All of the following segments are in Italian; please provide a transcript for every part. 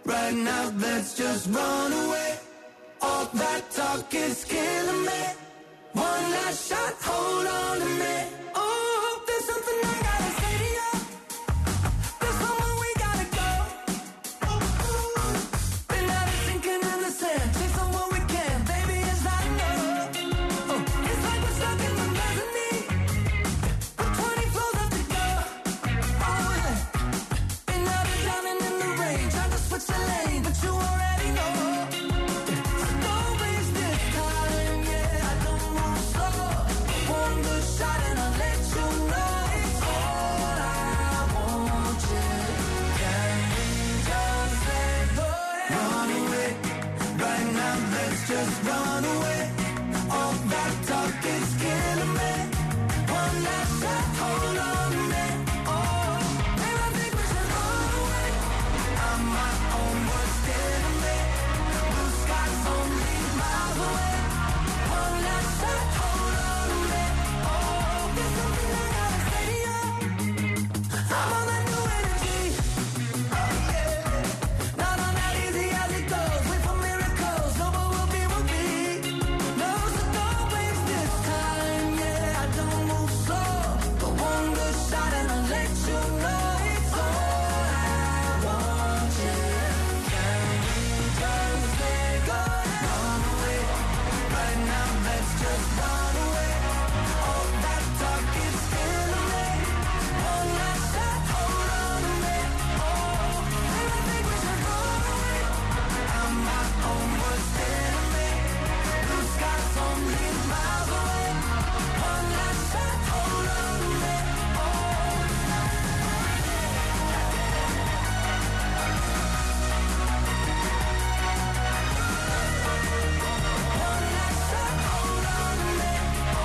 Right now, let's just run away. All that talk is killing me. One last shot, hold on to me. Oh, there's something I gotta say to you. There's somewhere we gotta go. Been out of sinking in the sand, chasing what we can. Baby, it's not enough. It's like we're stuck in the mezzanine with 20 floors left to go. Oh, yeah. Been out of drowning in the rain, trying to switch the lane, but you already know. Don't waste this time, yeah, I don't move slow. One good shot and I'll let you know it's all I want, yeah. Can we just let go? Run away, right now, let's just run away. All that talk is killing me. One last shot, hold on to me. Oh, babe, I think we should run away. I'm my own worst enemy. Blue skies only miles away. One last shot, hold on to me. Oh, there's something I gotta say to you. I'm on that new energy. Oh yeah, not on that easy as it goes. Wait for miracles, no what will be will be. No, so don't waste this time. Yeah, I don't move slow, but one good shot and I'll let you know it's all I want. Yeah, can we just let go? Run away, right now. Let's just run away. All that talk is killing me. One last shot, hold on to me. Oh, babe, I think we should run away. I'm my own worst enemy. Blue skies only miles away. One last shot, hold on to me. Oh. One last shot, hold on to me.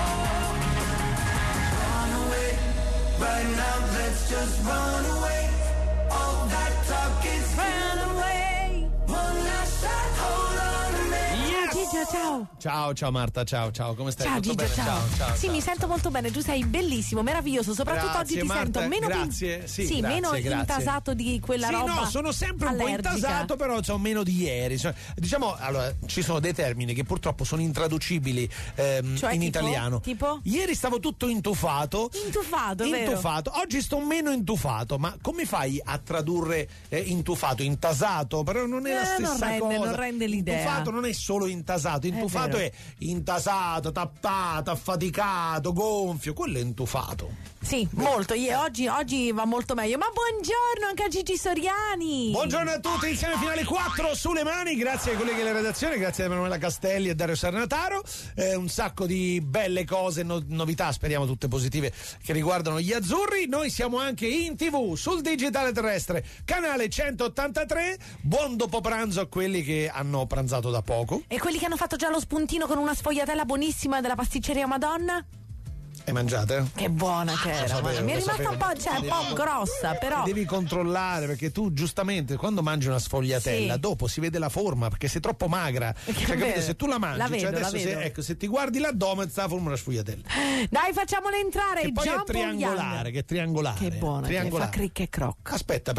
Run away, right now, let's just run away. All that talk is run away. One last shot, hold on to me. Gigio, ciao. Ciao Marta, ciao, come stai? Ciao Tutto Gigio, bene? ciao. Sì, ciao. mi sento molto bene, tu sei bellissimo, meraviglioso, soprattutto Grazie, oggi ti Marta, sento meno grazie, sì, grazie, meno grazie. intasato di quella Sì, roba. no, sono sempre un allergica. po' intasato, però c'ho meno di ieri. Diciamo, allora, ci sono dei termini che purtroppo sono intraducibili Cioè, in tipo? italiano. Tipo? Ieri stavo tutto intufato. Vero? Oggi sto meno intufato, ma come fai a tradurre intufato? Intasato? Però non è la stessa cosa. Non rende l'idea. Intufato non è solo intasato, intufato è intasato, tappato, affaticato, gonfio, quello è intufato. Sì, molto. Oggi va molto meglio. Ma buongiorno anche a Gigi Soriani. Buongiorno a tutti, insieme fino alle 4 sulle mani. Grazie ai colleghi della redazione, grazie a Emanuela Castelli e Dario Sarnataro. Un sacco di belle cose, novità, speriamo tutte positive, che riguardano gli azzurri. Noi siamo anche in TV sul digitale terrestre, canale 183. Buon dopo pranzo a quelli che hanno pranzato da poco. E quelli che hanno fatto già lo spuntino con una sfogliatella buonissima della pasticceria Madonna? E mangiate? Che buona che era, sapevo, mi è lo rimasta un po' grossa, però devi controllare, perché tu giustamente quando mangi una sfogliatella dopo si vede la forma, perché sei troppo magra, capito? Se tu la mangi, ecco, se ti guardi l'addome sta la forma una sfogliatella. Dai, facciamola entrare. Che poi è triangolare, che buona, che fa cric e croc. Aspetta,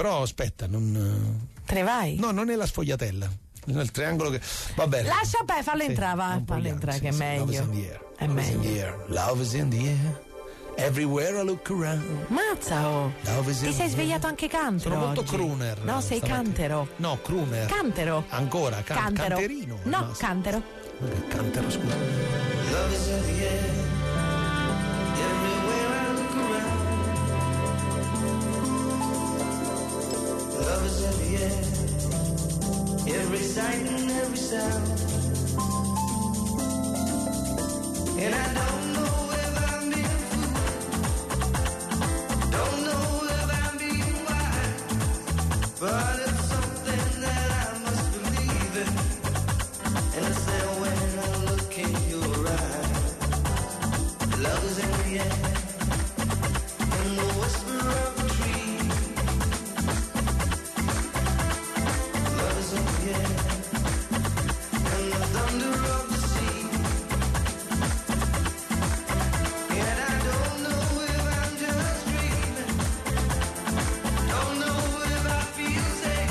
non te ne vai? No, non è la sfogliatella. Il triangolo che va bene. Lascia fallo entrare, va. Fallo entrare, che è meglio. È meglio. Love is in the air. Everywhere I look around. Mazza, oh. Ti sei svegliato anche cantero. Sono molto oggi. crooner. No, sei cantero. No, crooner. Cantero. Ancora, cantero. Canterino. No, cantero. Cantero, scusa. Love is in the air. Everywhere I look around. Love is in the air. Every sight and every sound. And I don't know if I'm being fooled, don't know if I'm being wise, but it's something that I must believe in, and it's there when I look in your eyes. Love is in the air, in the whisper of the tree. Love is in the air, and the thunder of the sea. And I don't know if I'm just dreaming, don't know if I feel safe.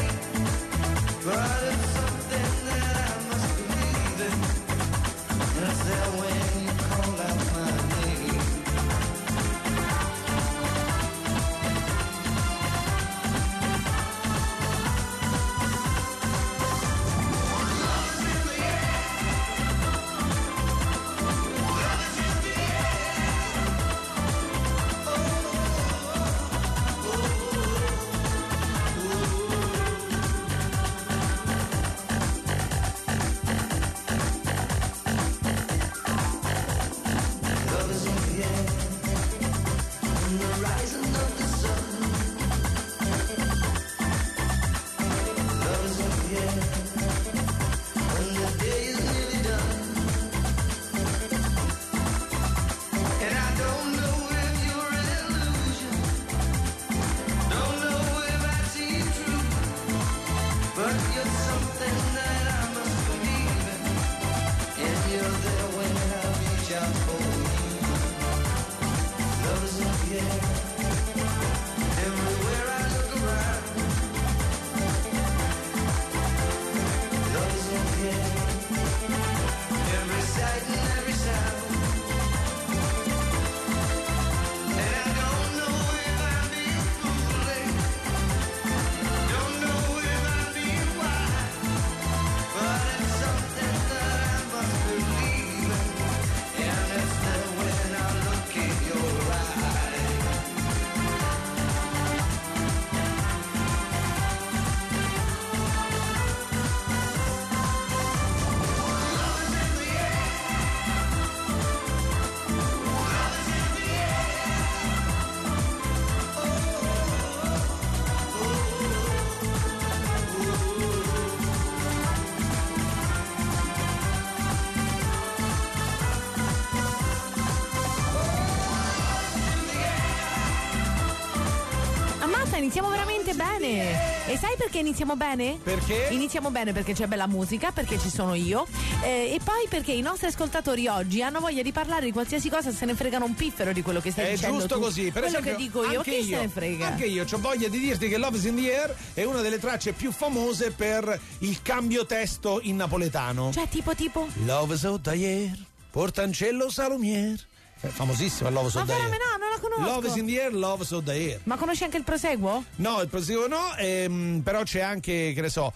iniziamo veramente bene. E sai perché iniziamo bene? Perché? Iniziamo bene perché c'è bella musica, perché ci sono io, e poi perché i nostri ascoltatori oggi hanno voglia di parlare di qualsiasi cosa, se ne fregano un piffero di quello che stai dicendo. È giusto tu. così. Per quello esempio, che dico io, chi se ne frega? Anche io ho voglia di dirti che Love is in the Air è una delle tracce più famose per il cambio testo in napoletano. Cioè tipo? Love is out ayer, Portancello Salumier. È famosissima Love is Ma out ayer. veramente no, non la conosco. Love is in the Air, Love is out ayer. Ma conosci anche il proseguo? No, il proseguo no, però c'è anche, che ne so,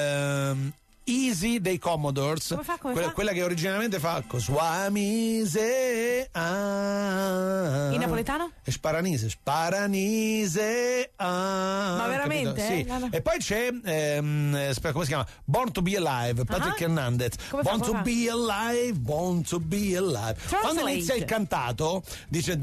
Easy dei Commodores. Come fa? Quella che originalmente fa Suamise In napoletano? Sparanise. Ma veramente? Sì. E poi c'è aspetta, come si chiama? Born to be Alive, Patrick Hernandez. Born to be alive, born to be alive. Quando inizia il cantato dice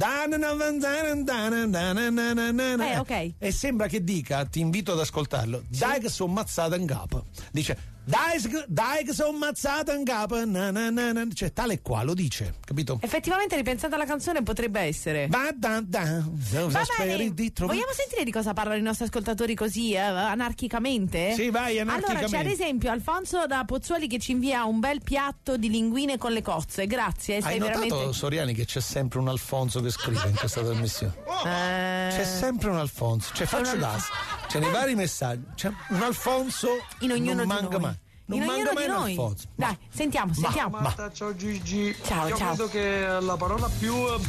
ok. e sembra che dica, ti invito ad ascoltarlo, dai che sono mazzata in capo. Dice dai che sono mazzata in capo, cioè tale e qua lo dice, capito? Effettivamente, ripensando alla canzone, potrebbe essere. Va bene. Vogliamo sentire di cosa parlano i nostri ascoltatori così anarchicamente? Sì, vai, anarchicamente. Allora c'è ad esempio Alfonso da Pozzuoli che ci invia un bel piatto di linguine con le cozze. Grazie, sei Hai notato, veramente. Soriani, che c'è sempre un Alfonso che scrive in questa trasmissione? C'è sempre un Alfonso, cioè faccio l'as. C'è nei vari messaggi, c'è un Alfonso in ognuno non di manca noi. mai. Non in manca ognuno mai di un noi. Alfonso. Dai, sentiamo. Marta, ciao Gigi. Ciao. Io credo che la parola più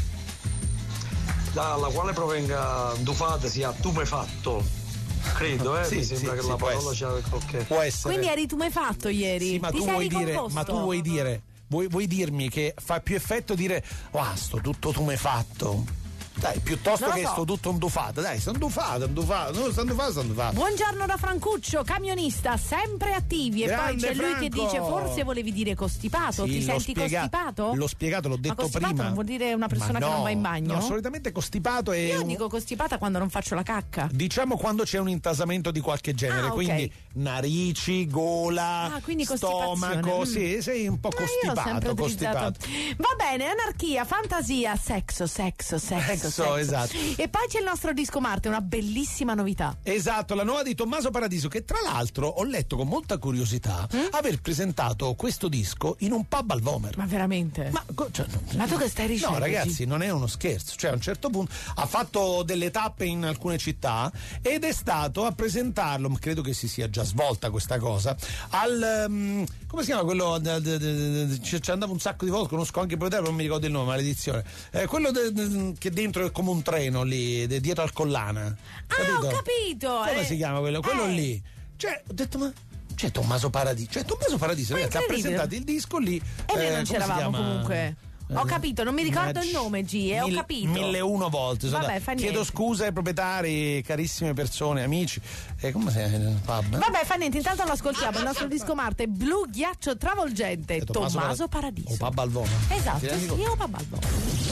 dalla quale provenga dufate sia tumefatto. Credo, Sì, mi sembra che sì, la può parola essere. sia ok. Può essere. Quindi eri tumefatto ieri. Sì, ma Ti tu sei vuoi dire, ricomposto? vuoi dirmi che fa più effetto dire sto tutto tumefatto? Dai, piuttosto Non lo che so. sto tutto ondufato. Dai, sto ondufato. No, sto ondufato. Buongiorno da Francuccio, camionista, sempre attivi. E Grande poi c'è lui che Franco. dice: forse volevi dire costipato. Sì, Ti l'ho senti spiegato. costipato? L'ho spiegato, l'ho detto Ma costipato prima. non vuol dire una persona Ma che non va in bagno? No, solitamente costipato è Io dico costipata quando non faccio la cacca. diciamo quando c'è un intasamento di qualche genere, Ah, ok. quindi narici, gola, Quindi stomaco, costipazione. sì, sei un po' Ma io ho sempre costipato, utilizzato. Va bene, anarchia, fantasia, sesso. Esatto. E poi c'è il nostro disco Marte, una bellissima novità. Esatto, la nuova di Tommaso Paradiso, che tra l'altro ho letto con molta curiosità aver presentato questo disco in un pub al Vomer. Ma veramente? Ma tu che stai dicendo? No, ragazzi, non è uno scherzo. Cioè, a un certo punto ha fatto delle tappe in alcune città ed è stato a presentarlo, ma credo che si sia già svolta questa cosa, al come si chiama quello? Ci andava un sacco di volte, conosco anche il proprietario, non mi ricordo il nome, maledizione. Quello che dentro è come un treno lì, dietro al Collana. Ho capito! Come si chiama quello? Quello lì. Cioè, ho detto, ma c'è Tommaso Paradiso, ragazzi, ha presentato il disco lì. E noi non come si c'eravamo chiama? comunque. Ho capito, non mi ricordo il nome, G, ho capito. 1001 volte. Vabbè, fa Chiedo niente. scusa ai proprietari, carissime persone, amici. Come sei nel pub? Vabbè, fa niente, intanto lo ascoltiamo. Il nostro disco Marte, Blu Ghiaccio Travolgente, Tommaso Paradiso. O pub al Vono. Esatto, sì, io Pub al Vono.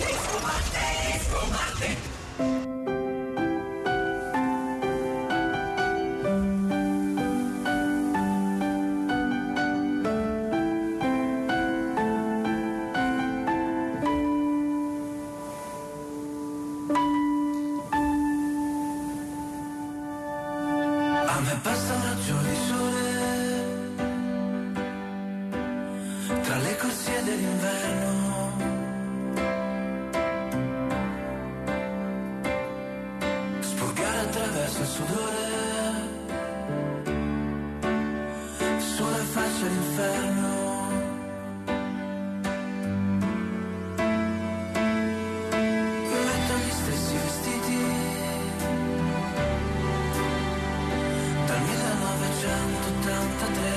A me basta un raggio di sole tra le corsie dell'inverno. Sporcare attraverso il sudore sulle facce l'inferno. Metto gli stessi vestiti dal 1983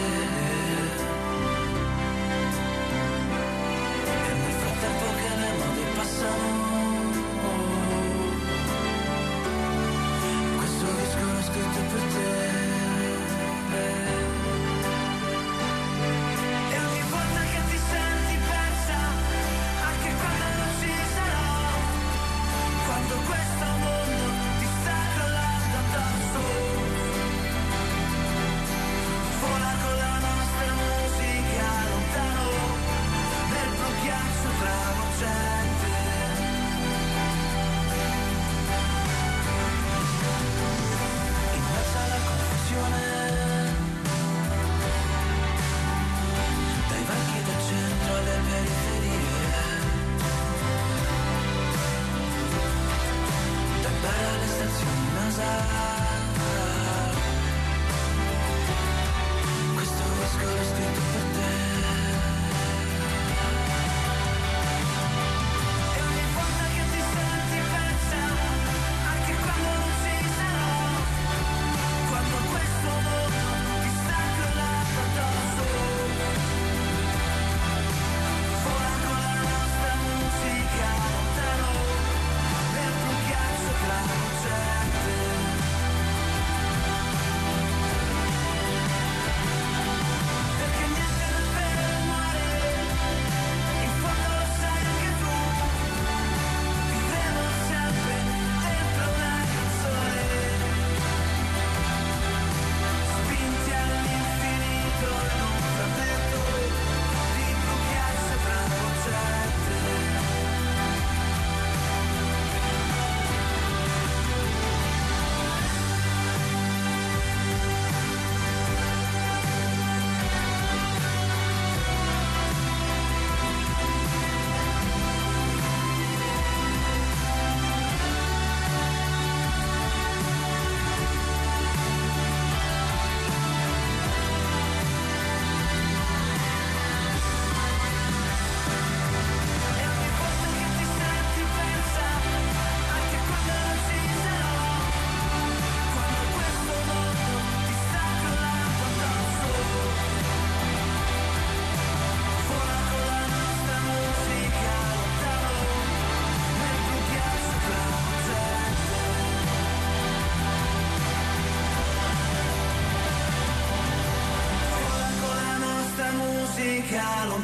e nel frattempo che le mode passano questo disco l'ho scritto per te e ogni volta che ti senti persa anche quando non ci sarò, quando questo mondo ti sta crollando addosso, vola con la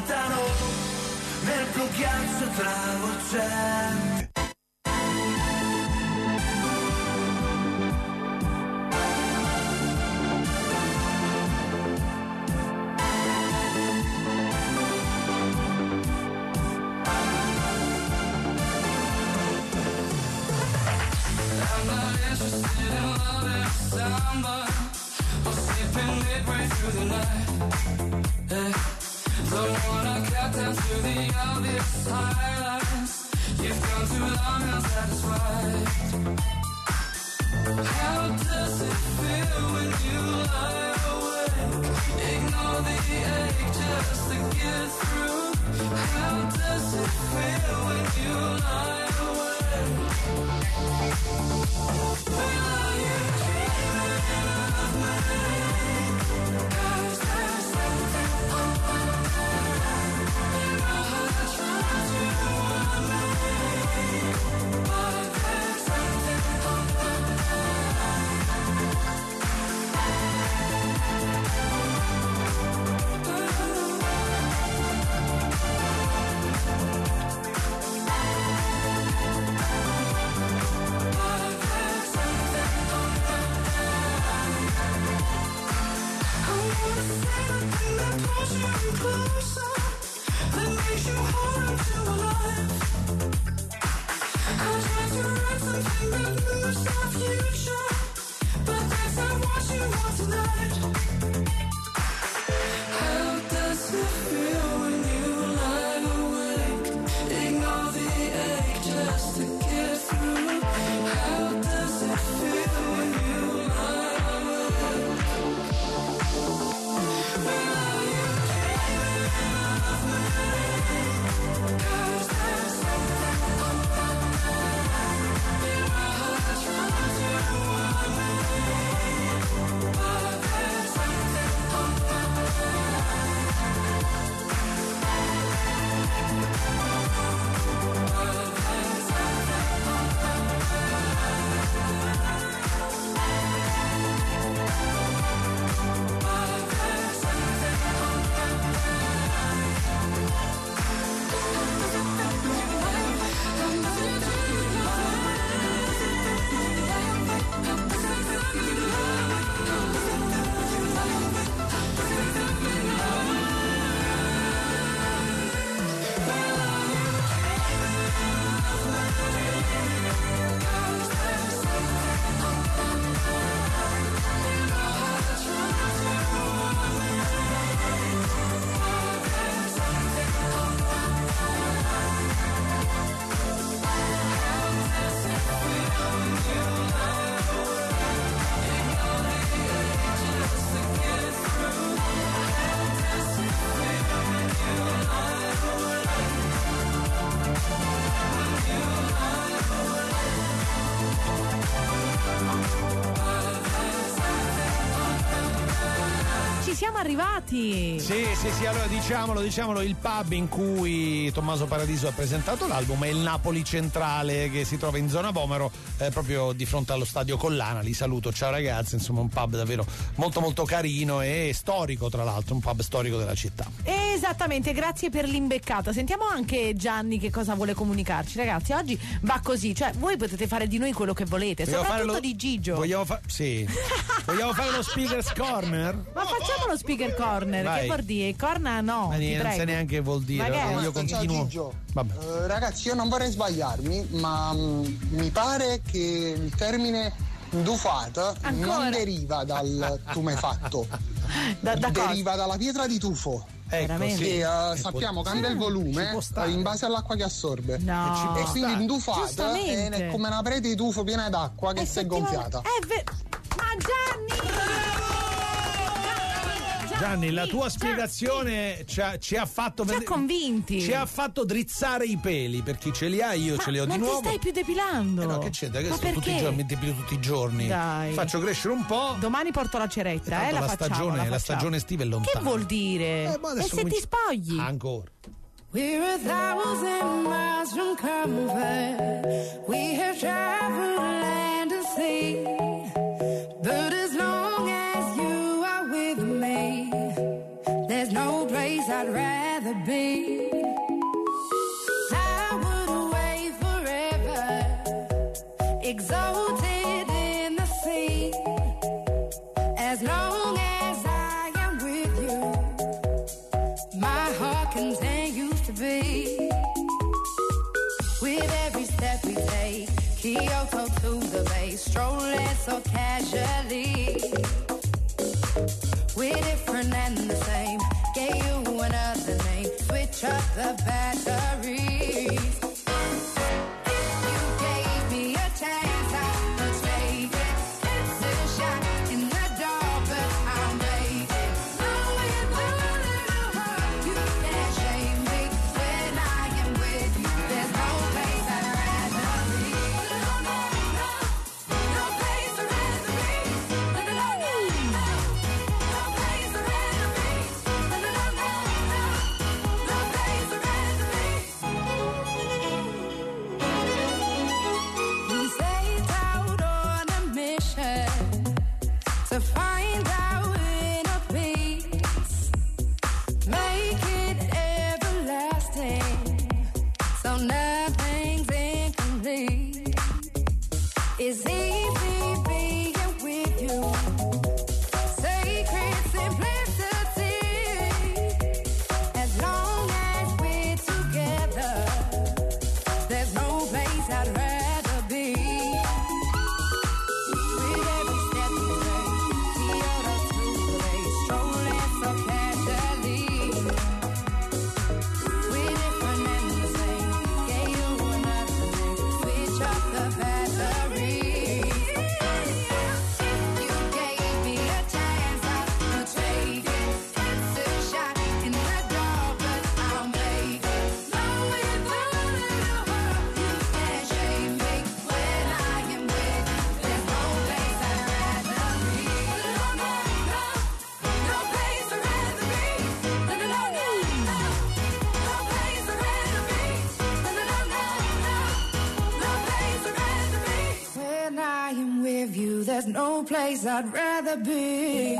lontano nel blu ghiaccio travolgente. Somebody or sleeping midway through the night. Don't wanna cut down to the obvious highlights. You've gone too long unsatisfied. How does it feel when you lie awake? Ignore the ache just to get through. How does it feel when you lie awake? Are you dreaming of me? 'Cause there's something on my mind. My heart tries to warn me, but there's something on my closer, that makes you harder to alive. I try to write something that moves our future, but that's not what you want tonight. How does it feel when you lie awake? Ignore the ache just to get through. How does it feel when you lie awake? Are you dreaming of me? 'Cause there's something on my mind. My heart tries to warn me, but there's something on my Siamo arrivati. Sì, allora diciamolo, il pub in cui Tommaso Paradiso ha presentato l'album è il Napoli Centrale, che si trova in zona Vomero, proprio di fronte allo stadio Collana. Li saluto, ciao ragazzi, insomma un pub davvero molto molto carino e storico, tra l'altro, un pub storico della città. Esattamente, grazie per l'imbeccata. Sentiamo anche Gianni che cosa vuole comunicarci. Ragazzi, oggi va così, cioè voi potete fare di noi quello che volete, soprattutto di Gigio. Vogliamo fare lo Speaker's Corner? Ma facciamo lo Speaker Corner. Vai. Che vuol dire? Corna no, Ma ti non prego. sai neanche che vuol dire. Magari. Io continuo. Ciao Gigio. Vabbè. Ragazzi, io non vorrei sbagliarmi, ma mi pare che il termine ndufata Ancora? non deriva dal tumefatto, Da cosa? deriva dalla pietra di tufo. Ecco, Veramente? sì. Che sappiamo cambia il ci volume può stare. in base all'acqua che assorbe. No. E quindi ndufata Giustamente. è come una parete di tufo piena d'acqua che si è gonfiata. Ma Gianni! Gianni, la tua spiegazione ci ha fatto Ci ha convinti. Ci ha fatto drizzare i peli, per chi ce li ha, io ce li ho di non nuovo. ti stai più depilando. No, che c'entra? Che Ma sto tutti i perché? giorni, mi depilo tutti i giorni. Dai. Faccio crescere un po'. Domani porto la ceretta, Tanto la la facciamo, stagione- la la facciamo. stagione estiva è lontana. Che vuol dire? Ma E adesso se cominci- ti spogli? Ancora. We're 1,000 miles from comfort. We have traveled land and sea. But as long as you are with me, there's no place I'd rather rather be. I would wait forever, exalted in the sea, as long as I am with you. My heart continues to beat. With every step we take, Kyoto to the bay, strolling so casually. We're different and the same. Gave you another name. Switch up the batteries. You gave me a chance, I would take it. It's a shot in the dark, but I'll make it. Knowing that you can't shame me when I am with you. There's no place I'd rather be. No place I'd rather be. We set out on a mission to find our inner peace, make it everlasting, so nothing's incomplete. It's easy being with you, sacred simplicity. As long as we're together, there's no place I'd rather be. With every step we take, Kyoto to the bay, strolling so casually. We're different and the same. Gave you another name. Switch up the batteries. You gave me a chance, I would take it. It's a shot in the dark, but I'll make it. Knowing that you can't shame me when I am with you. There's no place I'd rather be. No place I'd rather be. No place I'd rather be. No place I'd rather be. When I am with you, there's no place I'd rather be.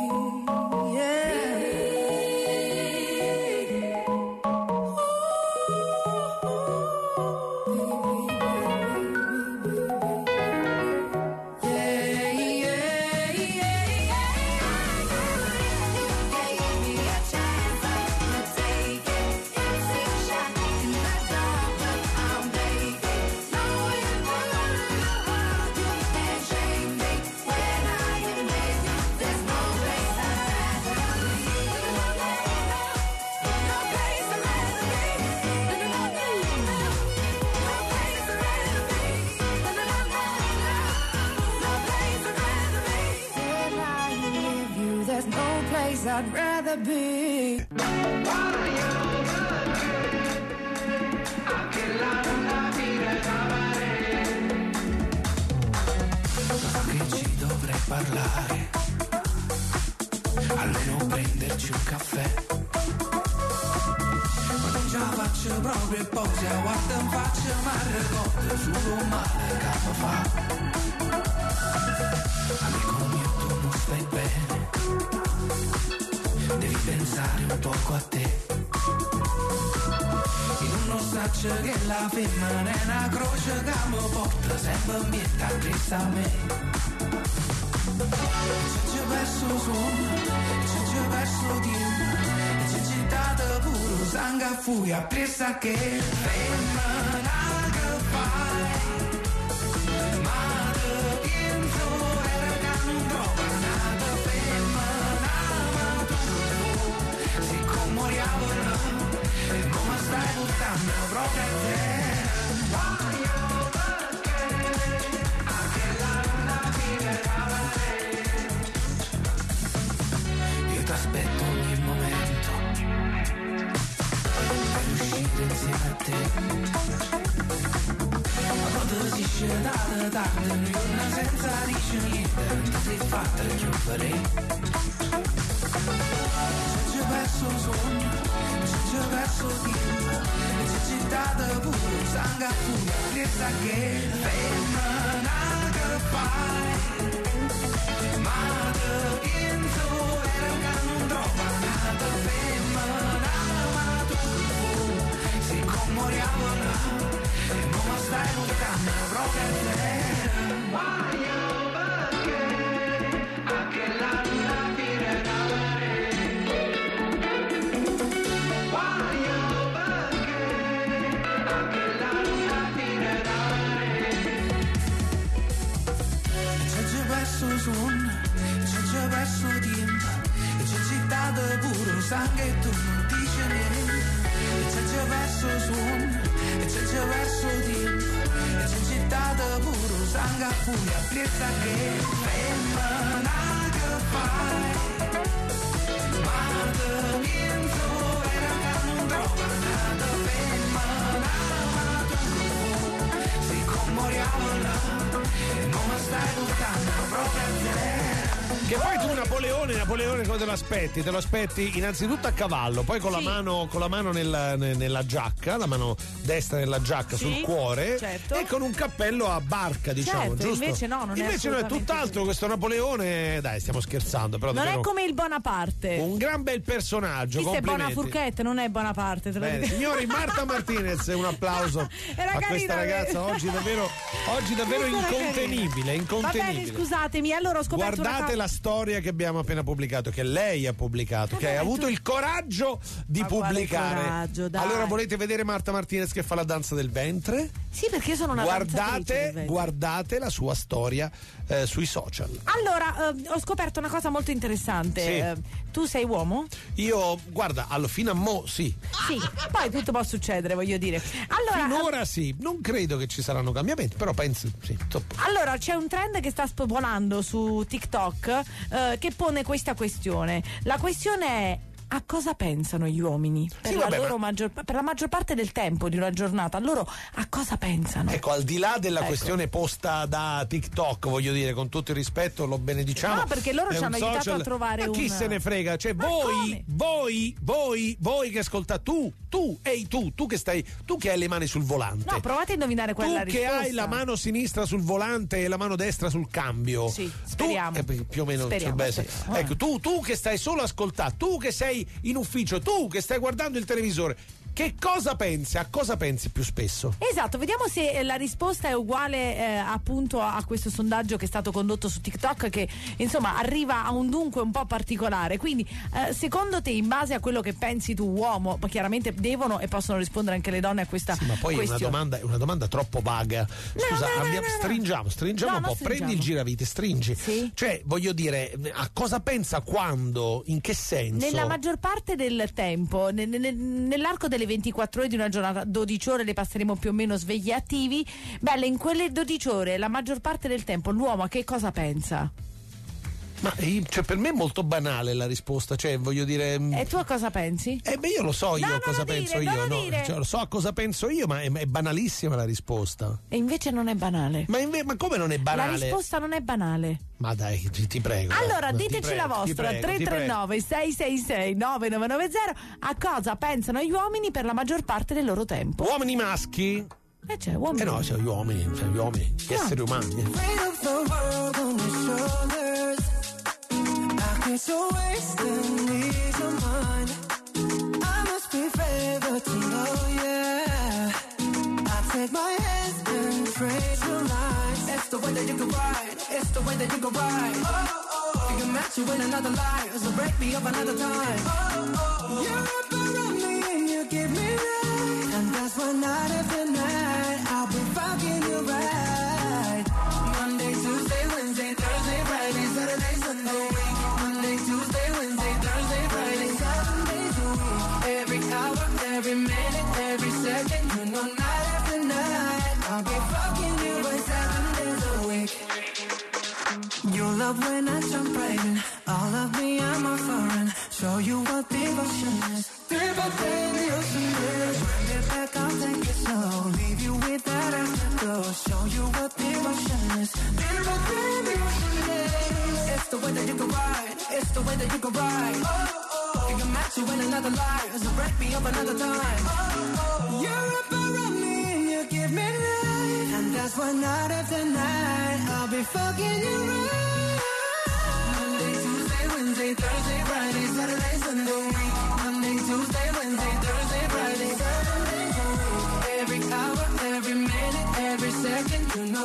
There's no place I'd rather be. Che ci dovrei parlare, almeno prenderci un caffè. Ma non ce la faccio proprio e poi se guardo in faccia ma ricordo solo male che fa. Amico mio, tu non stai bene, devi pensare un poco a te. Io non so che la femmina è una croce che mi porta sempre in pietà presso a me. Ci ho perso suono, ci ho perso tempo, ci ho dato pure sangue a furia presso a che femmina che fai. Ma te penso era che non trova nata femmina, ma tu siccome moriamo e come stai portando proprio a te. Voglio perché anche la luna minerava io t'aspetto ogni momento per uscire insieme a te. Ma quando si scende tardi una senza dice niente, non ti sei fatta chiudere. Ci ho perso sonno, ci ho perso tempo, ci ho dato pure sangue a furia, pensa che femmina che fai. Ma te penso era che non trova nata femmina, ma tu proprio a zero. Voglio perché anche la luna tirerà la rete. Voglio perché anche la luna tirerà la rete. C'è già perso suono, c'è già perso tempo, c'è città de puro sangue e tu non dici niente. C'è già perso suono, c'è già perso tempo, c'è città de puro sangue a furia, presa che femmina che fai. Ma de niente era che non trova nada, femmina ma tu si commoriamo là, non mi stai toccando proprio a zero. Che poi tu Napoleone come te lo aspetti? Te lo aspetti innanzitutto a cavallo, poi con la mano nella giacca, la mano destra nella giacca sul cuore, certo. E con un cappello a barca, diciamo, Certo, giusto? invece no, non è invece no, è assolutamente tutt'altro così. questo Napoleone, dai, stiamo scherzando, però Non davvero è come il Bonaparte. un gran bel personaggio, Chi sei complimenti. Bonafurchette, non è Bonaparte, te lo Bene, dico. signori, Marta Martinez, un applauso Era a questa carina, ragazza, oggi davvero incontenibile. Va bene, scusatemi, allora ho scoperto Guardate la storia che abbiamo appena pubblicato, che lei ha pubblicato, che hai avuto il coraggio di Ma quale pubblicare. coraggio, dai. Allora, volete vedere Marta Martinez che fa la danza del ventre? Sì, perché io sono una danzatrice del ventre. Guardate la sua storia sui social. Allora, ho scoperto una cosa molto interessante. Sì. Tu sei uomo? Io, guarda, fino a mo' sì. Sì, poi tutto può succedere, voglio dire. Allora, Finora sì, non credo che ci saranno cambiamenti, però penso sì. Allora, c'è un trend che sta spopolando su TikTok che pone questa questione. La questione è: a cosa pensano gli uomini per, Sì, la vabbè, loro per la maggior parte del tempo di una giornata? Loro a cosa pensano? Ecco, al di là della questione posta da TikTok, voglio dire, con tutto il rispetto, lo benediciamo. No, perché loro è ci un hanno aiutato social. a trovare Ma chi se ne frega? Cioè, Ma voi che ascoltate, tu che hai le mani sul volante. No, provate a indovinare qual è la Tu che risposta. hai la mano sinistra sul volante e la mano destra sul cambio. Sì, speriamo. Più o meno. Speriamo, cioè, speriamo. Ecco, tu che stai solo a ascoltare, tu che sei in ufficio, tu che stai guardando il televisore, che cosa pensi? A cosa pensi più spesso? Esatto, vediamo se la risposta è uguale appunto a questo sondaggio che è stato condotto su TikTok, che insomma arriva a un dunque un po' particolare. Quindi secondo te, in base a quello che pensi tu uomo, ma chiaramente devono e possono rispondere anche le donne a questa Sì, ma poi questione. è una domanda troppo vaga. Scusa, stringiamo No, un po', non prendi il giravite, stringi. Sì. Cioè, voglio dire, a cosa pensa quando? In che senso? Nella maggior parte del tempo, nell'arco delle 24 ore di una giornata, 12 ore le passeremo più o meno svegli e attivi. Belle, in quelle 12 ore, la maggior parte del tempo, l'uomo a che cosa pensa? Ma per me è molto banale la risposta, cioè voglio dire. E tu a cosa pensi? Io lo so io No, a cosa non lo penso dire, io, non lo no? dire. Cioè, lo so a cosa penso io, ma è banalissima la risposta. E invece non è banale. Ma come non è banale? La risposta non è banale. Ma dai, ti prego. Allora, ti diteci prego, la vostra, ti prego, 339 666 9990, a cosa pensano gli uomini per la maggior parte del loro tempo. Uomini maschi? C'è uomini. No, gli uomini, gli esseri umani. Weight of the world on your shoulders. Like it's a waste and ease your mind. I must be favored to know, yeah. I take my hands and trace your lines. It's the way that you can ride. It's the way that you can ride. You can match you in another life, so break me up another time. You're up around me and you give me life. And that's why night after night I'll be fucking you right. Monday, Tuesday, Wednesday, Thursday, Friday, Saturday, Sunday. Monday, Tuesday, Wednesday, Thursday, Friday, 7 days a week. Every hour, every minute, every second. You know night after night I'll be fucking you right 7 days a week. You love when I jump right in. All of me, I'm a foreign. Show you what devotion is. Deeper than the ocean is. Bring it back, I'll take it slow. Leave you with that afterglow. Show you what devotion is. Deeper than the ocean is. It's the way that you can ride. It's the way that you can ride. You can match you in another life, so break me up another time. You're up around me and you give me life. And that's why night after night I'll be fucking you right. Monday, Tuesday, Wednesday, Thursday, Friday, Saturday, Sunday. Monday, Tuesday, Wednesday, Thursday, Friday, 7 days a week. Every hour, every minute, every second. You know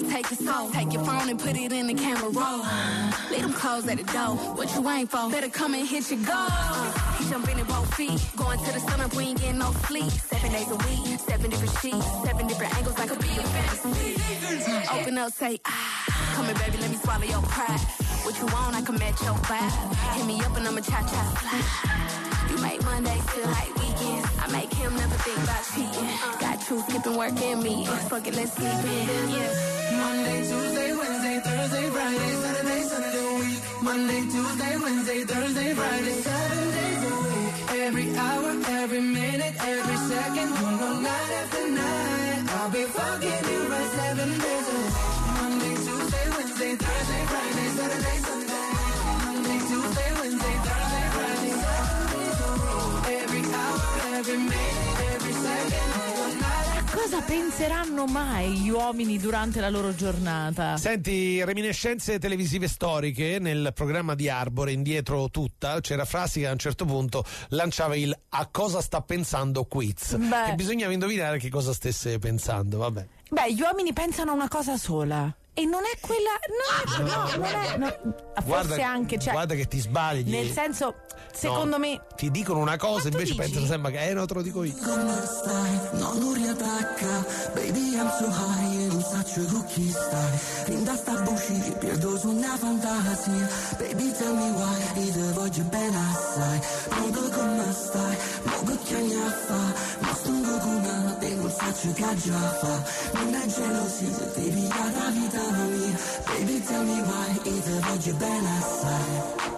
take it slow. Take your phone and put it in the camera roll. Leave them clothes at the door. What you ain't for? Better come and hit your goal. He jumping in both feet. Going to the sun up, we ain't getting no sleep. 7 days a week, 7 different sheets, 7 different angles like a bee in fantasy. Open up, say ah. Come here, baby, let me swallow your pride. What you want, I can match your vibe. Hit me up and I'ma cha-cha slide. You make Mondays feel like weekends. I make him never think about cheating. Got you skipping work and me. Fuck it, let's sleep in. Yeah. Monday, Tuesday, Wednesday, Thursday, Friday, Saturday, Sunday, week. Monday, Tuesday, Wednesday, Thursday, Friday, 7 days a week. Every hour, every minute, every second, no night after night. I'll be fucking you right 7 days a week. Monday, Tuesday, Wednesday, Thursday, Friday, Saturday, Sunday. Monday, Tuesday, Wednesday, Thursday, Friday, 7 days a week. Every hour, every minute, every second, no night after Cosa penseranno mai gli uomini durante la loro giornata? Senti, reminiscenze televisive storiche. Nel programma di Arbore, Indietro tutta, c'era Frasi che a un certo punto lanciava il "a cosa sta pensando" quiz. Beh. E bisognava indovinare che cosa stesse pensando, vabbè. Beh, gli uomini pensano a una cosa sola. E non è quella. Forse anche. Cioè, guarda che ti sbagli. Nel senso, secondo me. Ti dicono una cosa, invece dici? pensano sempre che no, te lo dico io. Come stai? No, non riattacca. Baby, I'm so high e non saccio con chi stai. Rinda sta buci, perdo su una fantasia. Baby, tell me why, io te voglio bene assai. Pronto come stai? Mo che chiami a fa? Ma stungo con te, non saccio che già fa. Non è gelosia, ti piglia la vita mia. Baby, tell me why, io te voglio bene assai.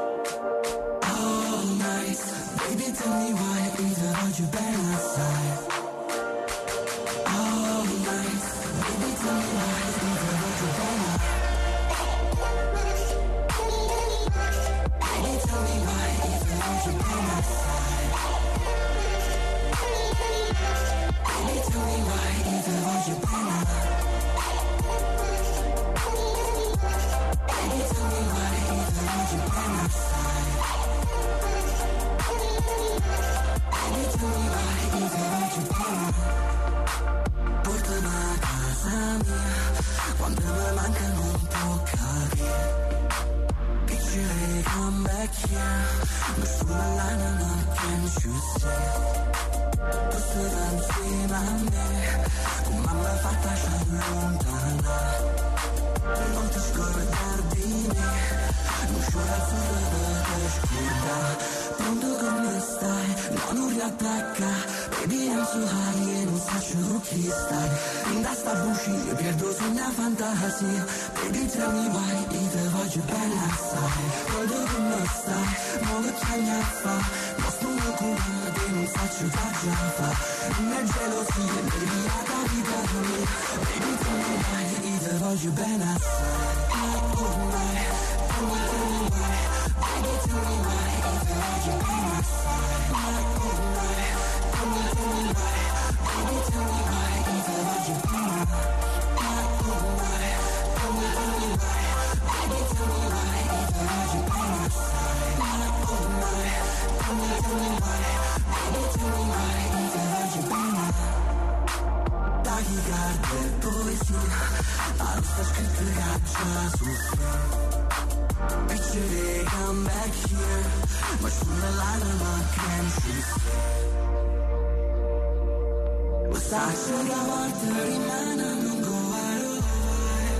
All night, baby, tell me why, io te voglio bene assai. All night, baby, tell me why, io te voglio bene. Baby, tell me why, io te voglio bene assai. Baby, tell me why, io te voglio bene. Baby, tell me why, io te voglio bene assai. Baby, tell me why, io te voglio bene. Portami a casa mia, quando mi manca non può capire. Picture come back here, nessuna lana non can you see. Tu sei insieme a me, con mamma fatta ci allontana. Non ti scordar di me, non sciora azzurra per scordare. Pronto come stai? No, non riattacca. Baby, I'm so high e non saccio con chi stai. Rinda sta buci, perdo su una fantasia. Baby, tell me why, io te voglio bene assai. Pronto come stai? Mo che chiami a fa? Ma sto con te, non saccio che già fa. Non è gelosia, baby, la vita mia. Baby, tell me why, io te voglio bene assai. Oh my, tell me why. Baby, tell me why, io te voglio bene assai. Oh my, tell me why. Baby, tell me why, io te voglio bene. Oh my, tell me why. Baby, tell me why, io te voglio bene assai. Oh my, tell me why. Baby, tell me why, io te voglio bene. Tachicardia e poesia, la rossa scritta caccia su sé. Picture come back here, ma sulla lana non can you see. Lo saccio che a volte rimane a lungo valore.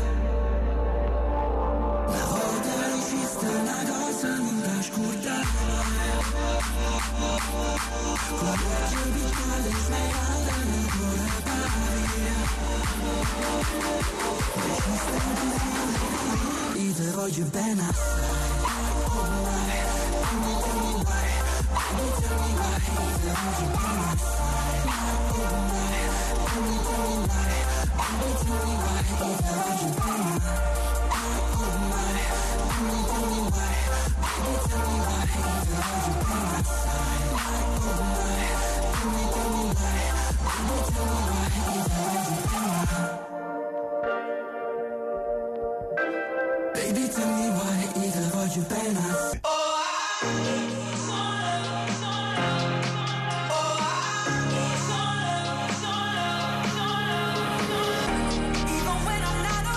Una volta resiste una cosa non da scordare. Con la voce vitale smeralda nel cuore pari. Resiste un io te voglio bene assai. Oh my, tell me why. Baby, tell me why, io te voglio bene assai. Oh my, tell me why. Baby, tell me why, io te voglio bene. Oh my, tell me why. Baby, tell me why, io te voglio bene assai. Oh my, tell me why. Baby, tell me why, io te voglio bene. Baby, tell me why, io te voglio bene. Even when I'm not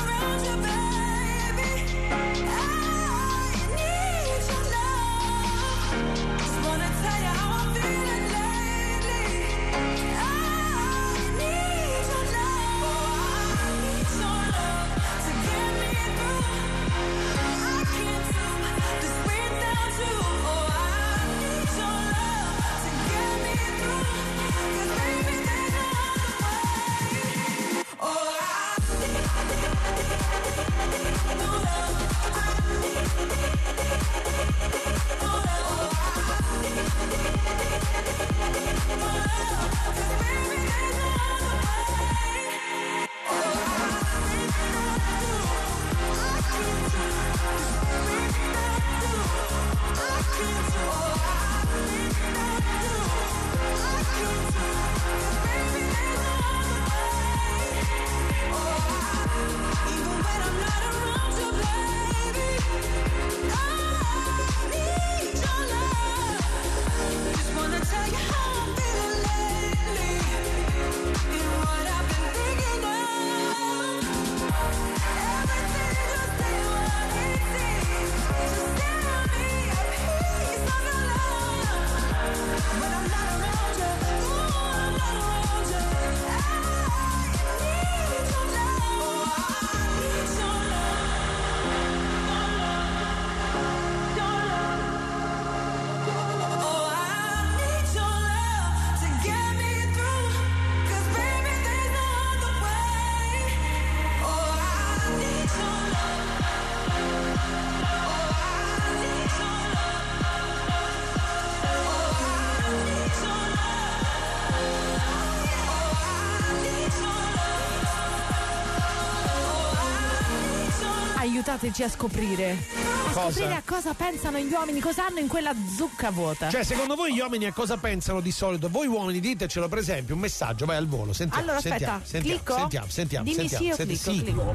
Aiutateci a scoprire. Cosa? Scoprire a cosa pensano gli uomini, cosa hanno in quella zucca vuota. Cioè, secondo voi gli uomini a cosa pensano di solito? Voi uomini ditecelo, per esempio, un messaggio, vai al volo, sentiamo. Allora, aspetta, clicco? Sentiamo. Dimmi sì, io clicco.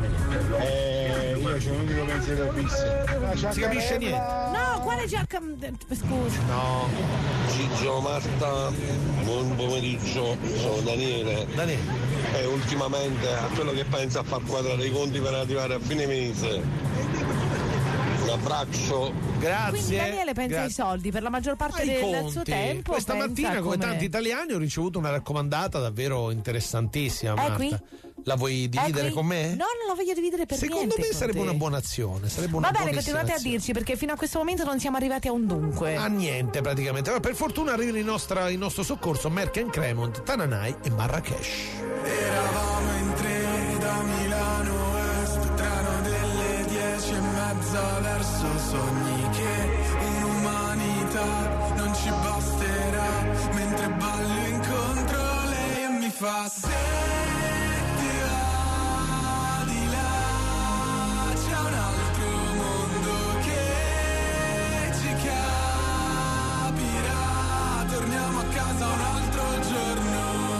Io c'ho un unico pensiero fisso. Non si capisce niente. No, quale giacca? Scusa. No. Gigio, Marta, buon pomeriggio, sono Daniele. E ultimamente a quello che pensa a far quadrare i conti per arrivare a fine mese. Un abbraccio. Grazie. Quindi Daniele pensa ai soldi per la maggior parte del suo tempo. Questa mattina, come tanti italiani, ho ricevuto una raccomandata davvero interessantissima. Marta. Qui? La vuoi dividere con me? No, non la voglio dividere per Secondo niente. me sarebbe una buona azione. Va bene, continuate a dirci, perché fino a questo momento non siamo arrivati a un dunque. A niente praticamente. Ma per fortuna arrivano in nostro soccorso Merck & Cremont, Tananai e Marrakesh. Eravamo in tre da Milano Est, treno delle 10:30 verso sogni che un'umanità non ci basterà, mentre ballo incontro lei e mi fa se ti va di là c'è un altro mondo che ci capirà, torniamo a casa un altro giorno.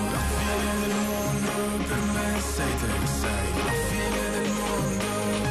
Per me sei te, sei la fine del mondo.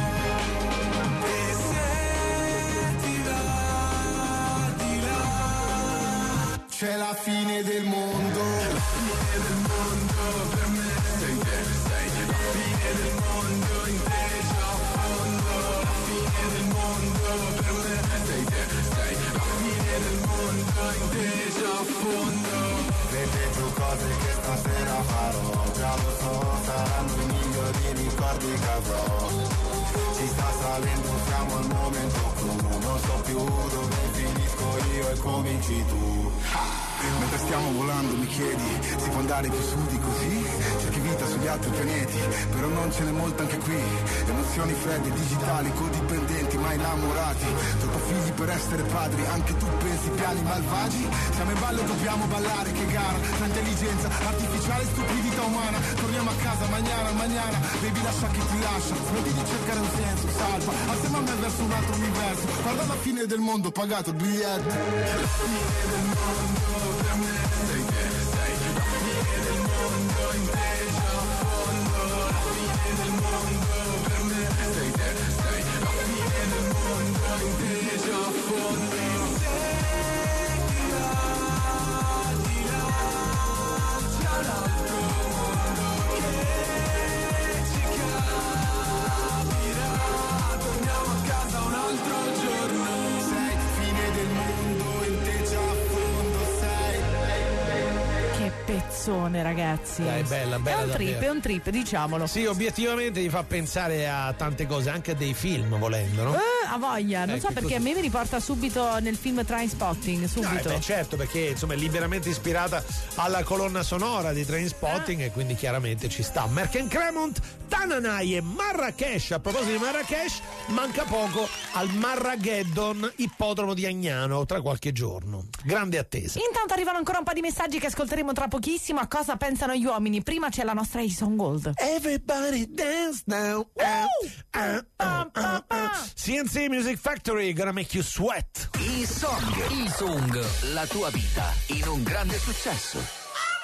E se ti va di là c'è la fine del mondo. La fine del mondo per me sei te, sei la fine del mondo. In te già a fondo. La fine del mondo per me sei te, sei la fine del mondo. In te già a fondo. Vedo cose che stasera farò, già lo so, saranno i migliori ricordi che avrò. Ci sta salendo, siamo al momento clou, non so più dove finisco io e cominci tu. Mentre stiamo volando mi chiedi, si può andare più su di così? Cerchi vita sugli altri pianeti, però non ce n'è molta anche qui. Emozioni fredde, digitali, codipendenti, ma innamorati. Troppo figli per essere padri, anche tu pensi piani malvagi? Siamo in ballo e dobbiamo ballare, che gara, tra intelligenza artificiale e stupidità umana. Torniamo a casa, mañana, baby lascia chi ti lascia. Smetti di cercare un senso, salva, assieme a me verso un altro universo. Guarda la fine del mondo, pagato il biglietto. La fine del mondo. Per me sei te, sei la fine del mondo, in te già a fondo. La fine del mondo, per me sei te, sei la fine del mondo, in te già a fondo. Se ti va di là c'è un altro mondo che ci capirà. Torniamo a casa un altro giorno. Sei fine del mondo, in te già a fondo. Che pezzone, ragazzi. È bella, È un trip, diciamolo. Sì, obiettivamente mi fa pensare a tante cose, anche a dei film, volendo, no? ha voglia. Non so che perché a me mi riporta subito nel film Trainspotting, subito. Beh, certo, perché insomma è liberamente ispirata alla colonna sonora di Trainspotting e quindi chiaramente ci sta. Merken Cremont, Tananai e Marrakesh. A proposito di Marrakesh, manca poco al Marrageddon, ippodromo di Agnano, tra qualche giorno. Grande attesa. Intanto arrivano ancora un po' di messaggi che ascolteremo tra pochissimo. A cosa pensano gli uomini? Prima c'è la nostra Ison Gold. Everybody dance now. CNC Music Factory, gonna make you sweat. Il song, la tua vita in un grande successo.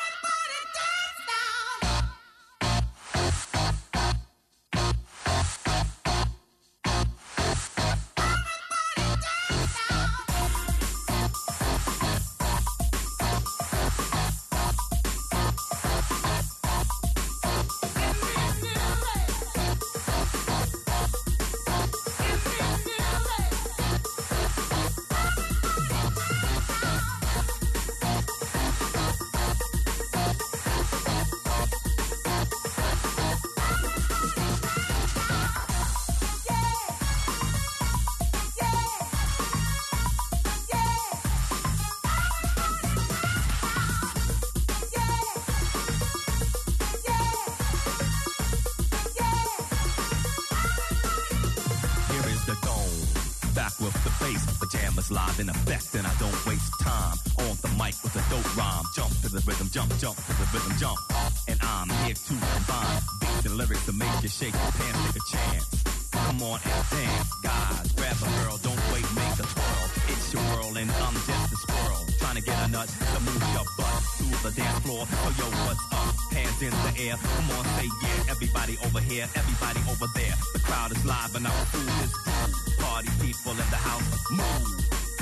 Live in effect, and I don't waste time on the mic with a dope rhyme. Jump to the rhythm, jump to the rhythm, jump. And I'm here to combine beats and lyrics to make you shake your pants, take a chance. Come on and dance, guys. Grab a girl, don't wait, make a twirl. It's your world and I'm just a squirrel. Trying to get a nut to move your butt to the dance floor. So yo, what's up? Hands in the air. Come on, say yeah. Everybody over here, everybody over there. The crowd is live and our food is food. Party people in the house, move.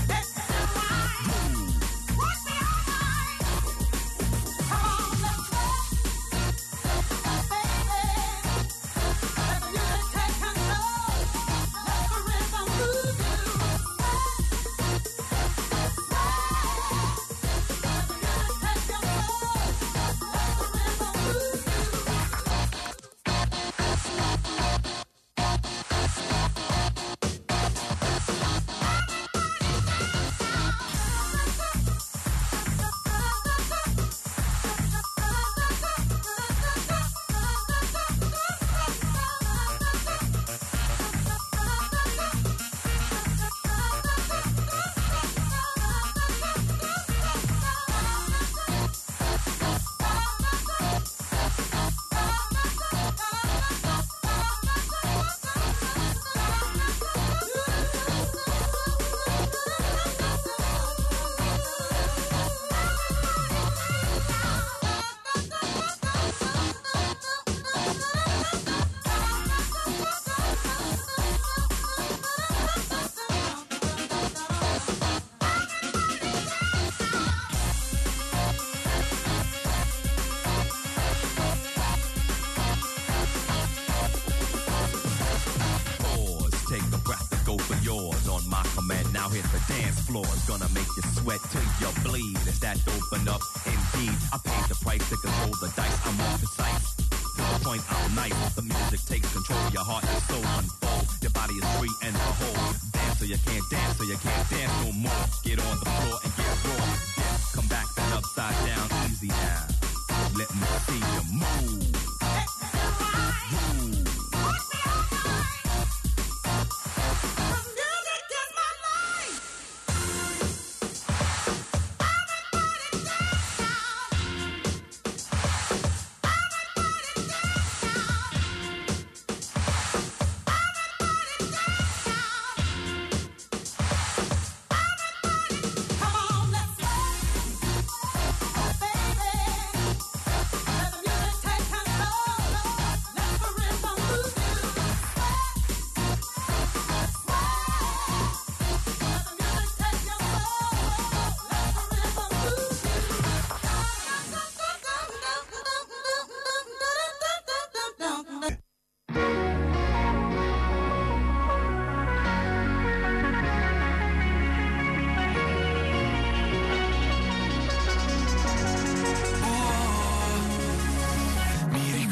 Gonna make you sweat till you bleed. Is that open up? Indeed, I paid the price to control the dice. I'm more precise. To the point, I'm nice. The music takes control. Your heart and soul unfold. Your body is free and behold. Dance so you can't dance, so you can't dance no more. Get on the floor and get raw. Dip, come back then upside down, easy now. Let me see you move.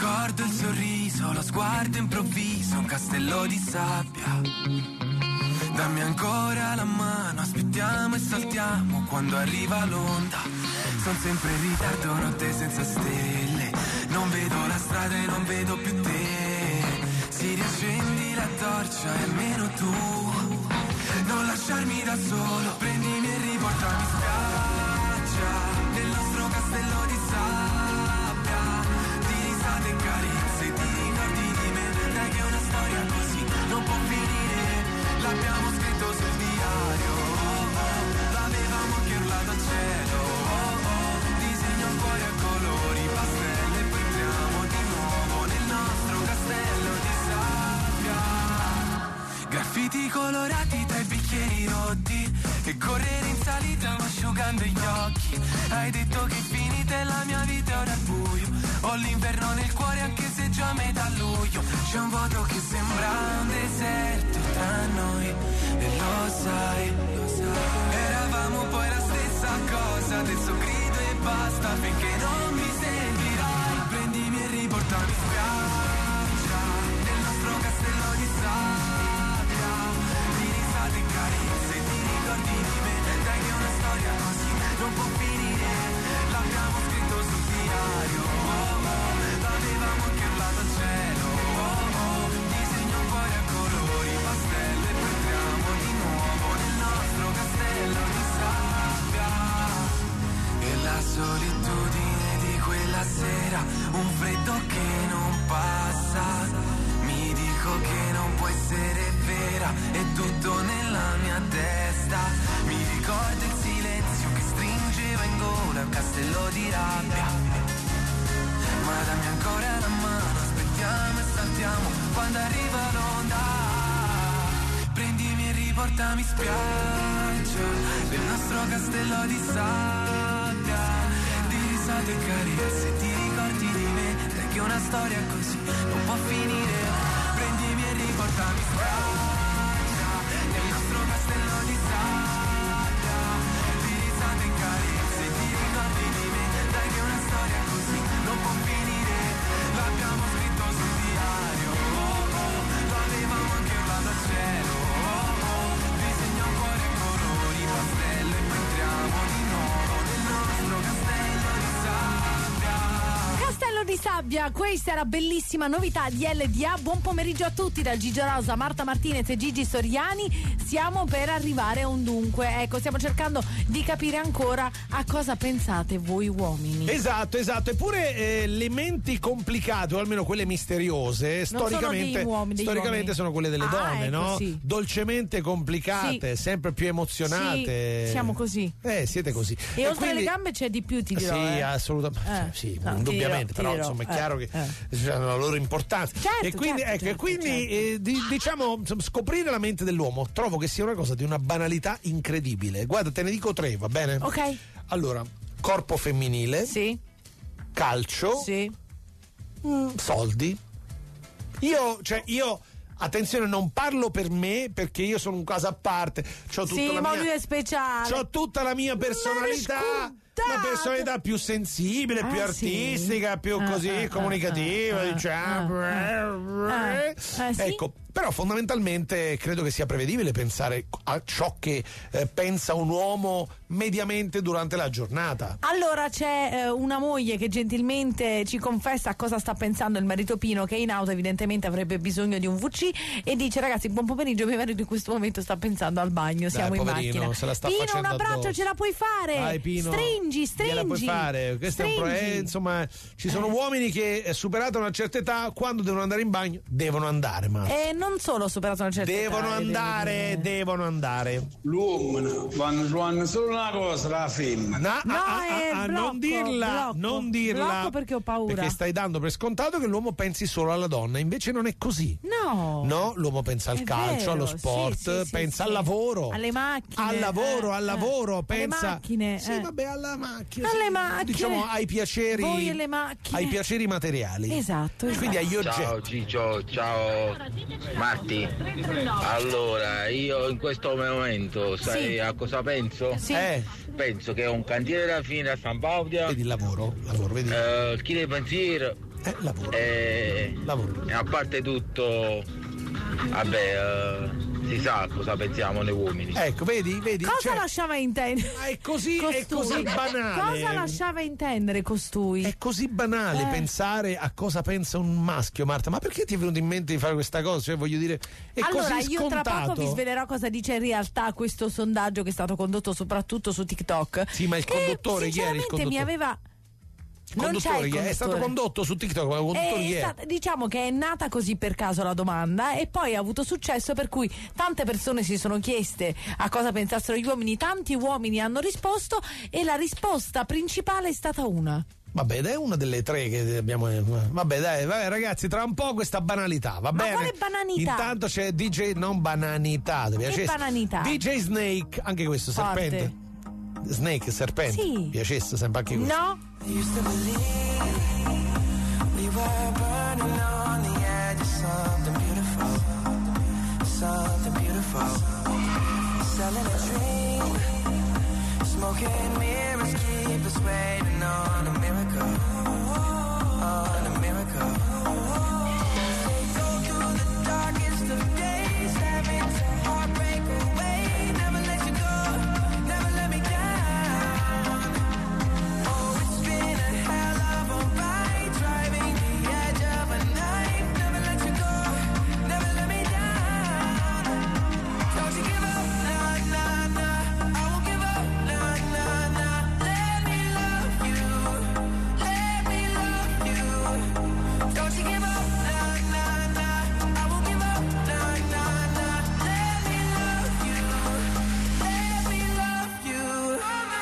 Sguardo improvviso, un castello di sabbia. Dammi ancora la mano, aspettiamo e saltiamo quando arriva l'onda. Sono sempre in ritardo, notte senza stelle. Non vedo la strada e non vedo più te. Si riaccendi la torcia e almeno tu non lasciarmi da solo. Prendimi e riportami in spiaggia, nel nostro castello di sabbia, di risate e carezze, ti ricordi di me. Dai che una storia così non può finire. L'abbiamo scritto sul diario, l'avevamo anche urlato al cielo. Disegno un cuore a colori, pastelle e poi entriamo di nuovo nel nostro castello di sabbia. Graffiti colorati tra i bicchieri rotti e correre in salita ma asciugando gli occhi. Hai detto che è finita la mia vita e ora è buio. Ho l'inverno nel cuore anche se già a metà luglio. C'è un vuoto che sembra un deserto tra noi e lo sai. Eravamo poi la stessa cosa, adesso grido e basta finché non mi sentirai. Prendimi e riportami in spiaggia, nel nostro castello di sabbia, di risate e carezze, ti ricordi di me. Dai che una storia così non può finire. L'abbiamo scritto sul diario, l'avevamo anche urlato al cielo. Disegno un cuore a colori, pastelle e poi entriamo di nuovo nel nostro castello di sabbia. E la solitudine di quella sera, un freddo che non passa. Mi dico che non può essere vera, è tutto nella mia testa. Mi ricordo il silenzio che stringeva in gola un castello di rabbia. Ma dammi ancora la mano, aspettiamo e saltiamo quando arriva l'onda. Prendimi e riportami in spiaggia, nel nostro castello di sabbia, di risate e carezze, ti ricordi di me. Dai che una storia così non può finire. Prendimi e riportami in spiaggia, nel nostro castello di sabbia, di risate e carezze, ti ricordi di me. Dai che una storia così non può finire. L'abbiamo scritto sul diario, l'avevamo anche urlato al cielo. Disegno un cuore a colori, pastelle e poi entriamo di nuovo nel nostro castello di sabbia. Castello di Sabbia, questa è la bellissima novità di LDA. Buon pomeriggio a tutti da Gigi Rosa, Marta Martinez e Gigi Soriani. Stiamo per arrivare a un dunque. Ecco, stiamo cercando di capire ancora a cosa pensate voi uomini. Esatto. Eppure le menti complicate, o almeno quelle misteriose, Non storicamente sono degli uomini. sono quelle delle donne, ecco, no? sì. Dolcemente complicate, Sì. sempre più emozionate. Sì, siamo così. Siete così. E oltre quindi- alle gambe c'è di più, ti dirò. Sì, assolutamente. Sì, no, indubbiamente, ti però dirò. insomma è chiaro che hanno la loro importanza. Certo, e quindi, certo, ecco, diciamo, insomma, scoprire la mente dell'uomo trovo che sia una cosa di una banalità incredibile. Guarda, te ne dico 3, va bene? Ok. Allora, corpo femminile, Sì. calcio, Sì. soldi. Io attenzione, non parlo per me perché io sono un caso a parte. C'ho tutta Sì, la ma mia lui è speciale. C'ho tutta la mia personalità, una personalità più sensibile, più sì? artistica, più così comunicativa, diciamo. Sì? Ecco, però fondamentalmente credo che sia prevedibile pensare a ciò che pensa un uomo mediamente durante la giornata. Allora c'è una moglie che gentilmente ci confessa a cosa sta pensando il marito Pino, che in auto evidentemente avrebbe bisogno di un WC, e dice: ragazzi, buon pomeriggio, mio marito in questo momento sta pensando al bagno, siamo in poverino, macchina. se la sta Pino, facendo un abbraccio, addosso. ce la puoi fare. Dai, Pino, stringi. gliela puoi fare. Questo è un Stringi. insomma, ci sono uomini che superata una certa età, quando devono andare in bagno devono andare, ma E non solo superato una certa devono età, devono andare. L'uomo quando fanno solo una cosa la femmina. Non dirla, non dirla. Blocco perché ho paura. Perché stai dando per scontato che l'uomo pensi solo alla donna, invece non è così. No, l'uomo pensa al È calcio, vero, allo sport, sì, pensa sì. al lavoro, alle macchine, al lavoro, alle pensa macchine, Sì, vabbè, alla macchina. alle sì. macchine. Diciamo ai piaceri, Voi e le macchine. ai piaceri materiali. Esatto. Quindi agli oggetti. Ciao Gigio, ciao Marti. Allora, io in questo momento sai a cosa penso? Sì. Penso che è un cantiere da fine a San Paolo. Vedi il lavoro, vedi. Chi deve pensiero? Lavoro. E a parte tutto, vabbè, si sa cosa pensiamo noi uomini. Ecco, vedi? Cosa lasciava intendere? È così banale. Cosa lasciava intendere costui? È così banale pensare a cosa pensa un maschio, Marta. Ma perché ti è venuto in mente di fare questa cosa? Cioè, voglio dire, è allora, così io tra scontato. poco vi svelerò cosa dice in realtà questo sondaggio che è stato condotto soprattutto su TikTok. Sì, ma il conduttore chi era il sinceramente conduttore? mi aveva... Conduttore, è stato condotto su TikTok, ma il conduttore chi è? Diciamo che è nata così per caso la domanda e poi ha avuto successo, per cui tante persone si sono chieste a cosa pensassero gli uomini, tanti uomini hanno risposto e la risposta principale è stata una. Vabbè, è una delle tre che abbiamo. Vabbè, dai, ragazzi, tra un po' questa banalità, va bene? Ma quale banalità? Intanto c'è DJ, non banalità, Che banalità? DJ Snake, anche questo, Forte. serpente. Snake, serpente. Sì. Piacesse sempre anche questo. No? Used to believe we were burning on the edge of something beautiful, something beautiful. Selling a dream, smoking mirrors keep us waiting on a miracle, on a miracle. They go through the darkest of days, having to heartbreak away, never let you go, never let me down. Oh, it's been a hell of a ride, driving the edge of a knife. Never let you go, never let me down. Don't you give up, nah, nah, nah. I won't give up, nah, nah, nah. Let me love you, let me love you. Don't you give up, nah, nah, nah. I won't give up, nah, nah, nah. Let me love you, let me love you.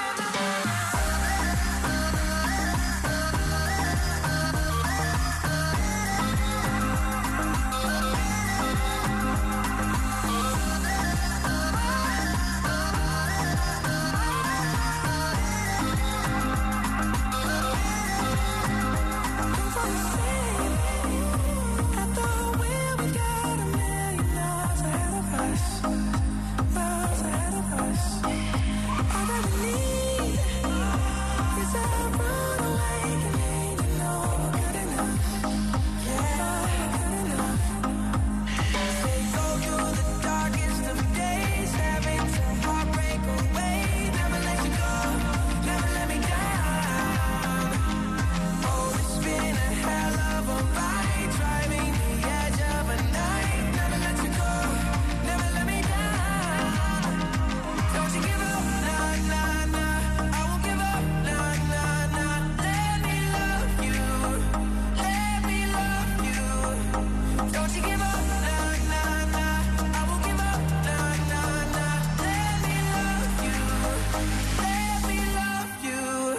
At the wheel, we got a million miles ahead of us, miles ahead of us. All that we need is a runaway Canadian. No, good enough, yeah, good enough. They go through the darkest of days, having to heartbreak away. Never let you go, never let me down. Oh, it's been a hell of a ride, driving the edge of a knife. Never let you go, never let me down. Don't you give up, nah, nah, nah. I won't give up, nah, nah, nah. Let me love you, let me love you. Don't you give up, nah, nah, nah. I won't give up, nah, nah, nah. Let me love you, let me love you.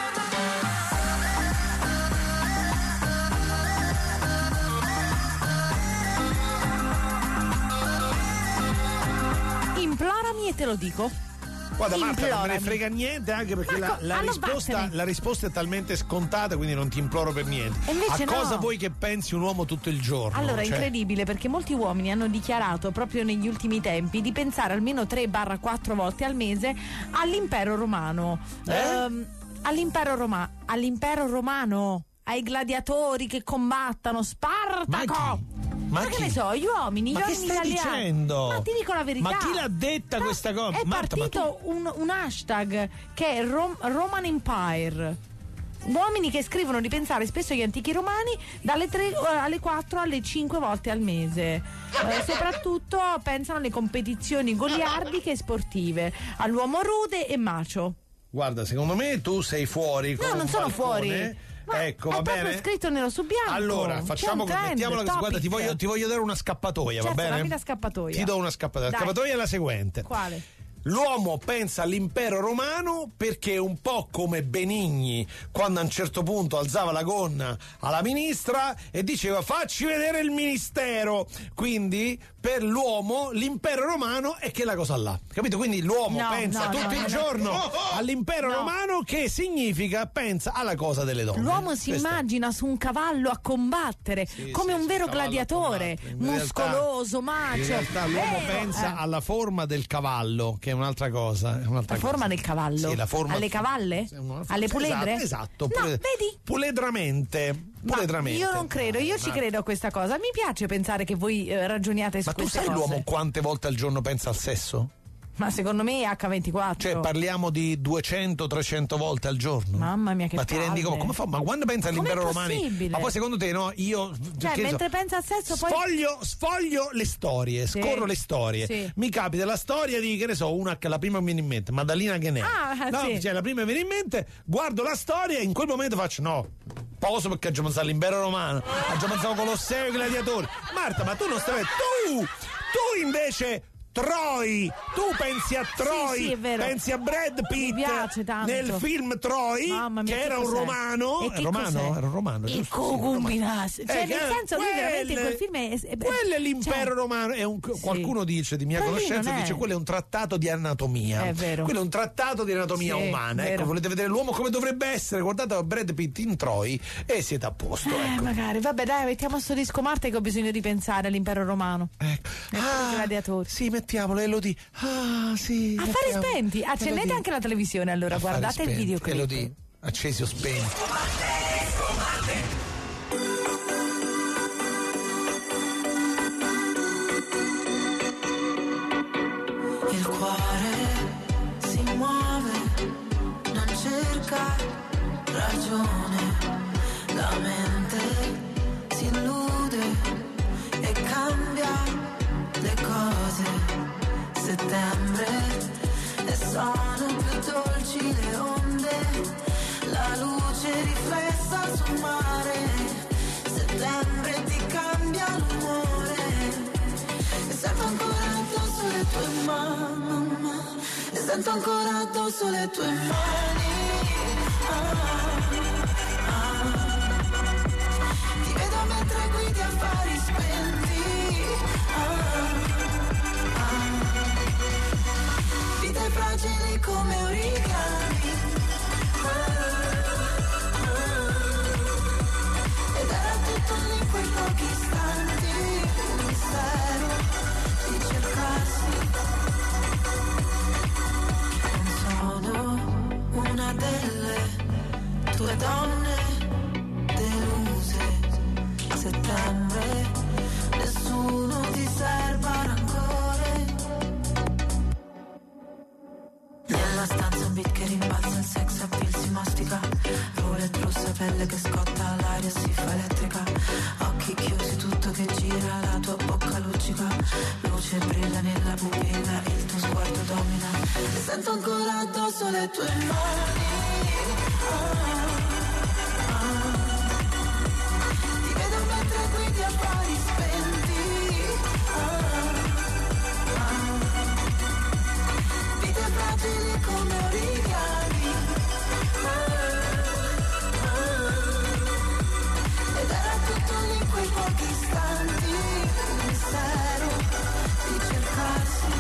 Implorami e te lo dico. Guarda Marta, non me ne Implorami. frega niente, anche perché la vattene. risposta è talmente scontata, quindi non ti imploro per niente. E invece a cosa no. vuoi che pensi un uomo tutto il giorno? Allora, Cioè, incredibile, perché molti uomini hanno dichiarato proprio negli ultimi tempi di pensare almeno 3-4 volte al mese all'impero romano. All'impero romano, ai gladiatori che combattano, Spartaco. Ma che chi? ne so, gli uomini, Ma gli che uomini stai italiani. dicendo? Ma ti dico la verità. Ma chi l'ha detta questa cosa? È Marta, ma partito un hashtag che è Roman Empire. Uomini che scrivono di pensare spesso agli antichi romani dalle 3 alle 4 alle 5 volte al mese. Soprattutto pensano alle competizioni goliardiche e sportive, all'uomo rude e macio. Guarda, secondo me tu sei fuori. No, non sono fuori. Ma Ecco, è va proprio bene. scritto nero su bianco. Allora, facciamo C'è un trend, mettiamola così. Guarda, topic. ti voglio dare una scappatoia, Certo, va bene? dammi la scappatoia. Ti do una scappatoia. La Dai. scappatoia è la seguente. Quale? L'uomo pensa all'impero romano perché è un po' come Benigni quando a un certo punto alzava la gonna alla ministra e diceva facci vedere il ministero. Quindi per l'uomo l'impero romano è quella cosa là, capito? Quindi l'uomo pensa tutto il giorno all'impero romano, che significa pensa alla cosa delle donne. L'uomo si Questo è. immagina su un cavallo a combattere come un vero cavallo a gladiatore, combattere. In realtà- muscoloso, macio. In realtà l'uomo pensa alla forma del cavallo, che che è un'altra cosa. La forma del cavallo? Sì, la forma. Alle cavalle? Alle puledre? Esatto. No, vedi? Puledramente. Io non credo, io ci credo a questa cosa. Mi piace pensare che voi ragioniate su queste cose. Ma tu sai l'uomo quante volte al giorno pensa al sesso? Ma secondo me è H24. Cioè parliamo di 200-300 volte al giorno. Mamma mia, che Ma ti rendi conto? Come fa? Ma quando pensa all'impero romano? Ma poi secondo te no? Io mentre pensa al sesso poi sfoglio le storie, scorro le storie. Sì. Mi capita la storia di, che ne so, una che la prima mi viene in mente, Maddalena Ghenè. Cioè la prima mi viene in mente, guardo la storia e in quel momento faccio no. Poso perché ho pensato all'impero romano, ho pensato Colosseo e i gladiatori. Marta, ma tu non stai. Tu invece. Troy, tu pensi a Troy, sì, è vero. pensi a Brad Pitt nel film Troy, che era un romano, era un romano, il concubinato, cioè nel senso lui veramente in quel film quello è l'impero romano, è qualcuno dice di mia conoscenza, dice quello è un trattato di anatomia, è vero, quello è un trattato di anatomia umana, ecco, volete vedere l'uomo come dovrebbe essere, guardate Brad Pitt in Troy e siete a posto, ecco. Magari, vabbè dai, mettiamo sto disco Marta che ho bisogno di pensare all'impero romano, i gladiatori, sì, mettiamolo Elodie. Sì. Affari spenti. Accendete anche la televisione allora, guardate il video. Elodie, accesi o spenti. Il cuore si muove, non cerca ragione, la mente si illude e cambia le cose. Settembre e sono più dolci le onde, la luce riflessa sul mare. Settembre ti cambia l'umore e sento ancora addosso le tue mani, e sento ancora addosso le tue mani. Ti vedo mentre guidi affari spenti. Vite fragili come origami, ed era tutto lì in quei pochi istanti, un mistero di cercarsi. Non sono una delle tue donne deluse. Settembre, nessuno ti serba rancore. Nella stanza un beat che rimbalza, il sex appeal si mastica, roulette rossa, pelle che scotta, l'aria si fa elettrica, occhi chiusi, tutto che gira, la tua bocca luccica, luce brilla nella pupilla, il tuo sguardo domina, e sento ancora addosso le tue mani. Ti vedo mentre guidi affari spenti. Vite fragili come origami, ed era tutto lì in quei pochi istanti, un mistero di cercarsi.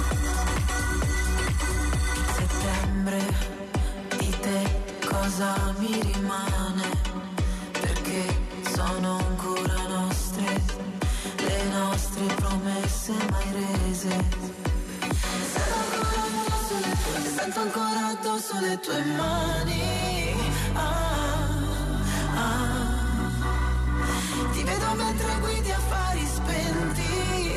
Settembre, di te cosa mi rimane? Perché sono ancora nostre, le nostre promesse mai rese. Sento ancora addosso le tue mani. Ti vedo mentre guidi affari spenti.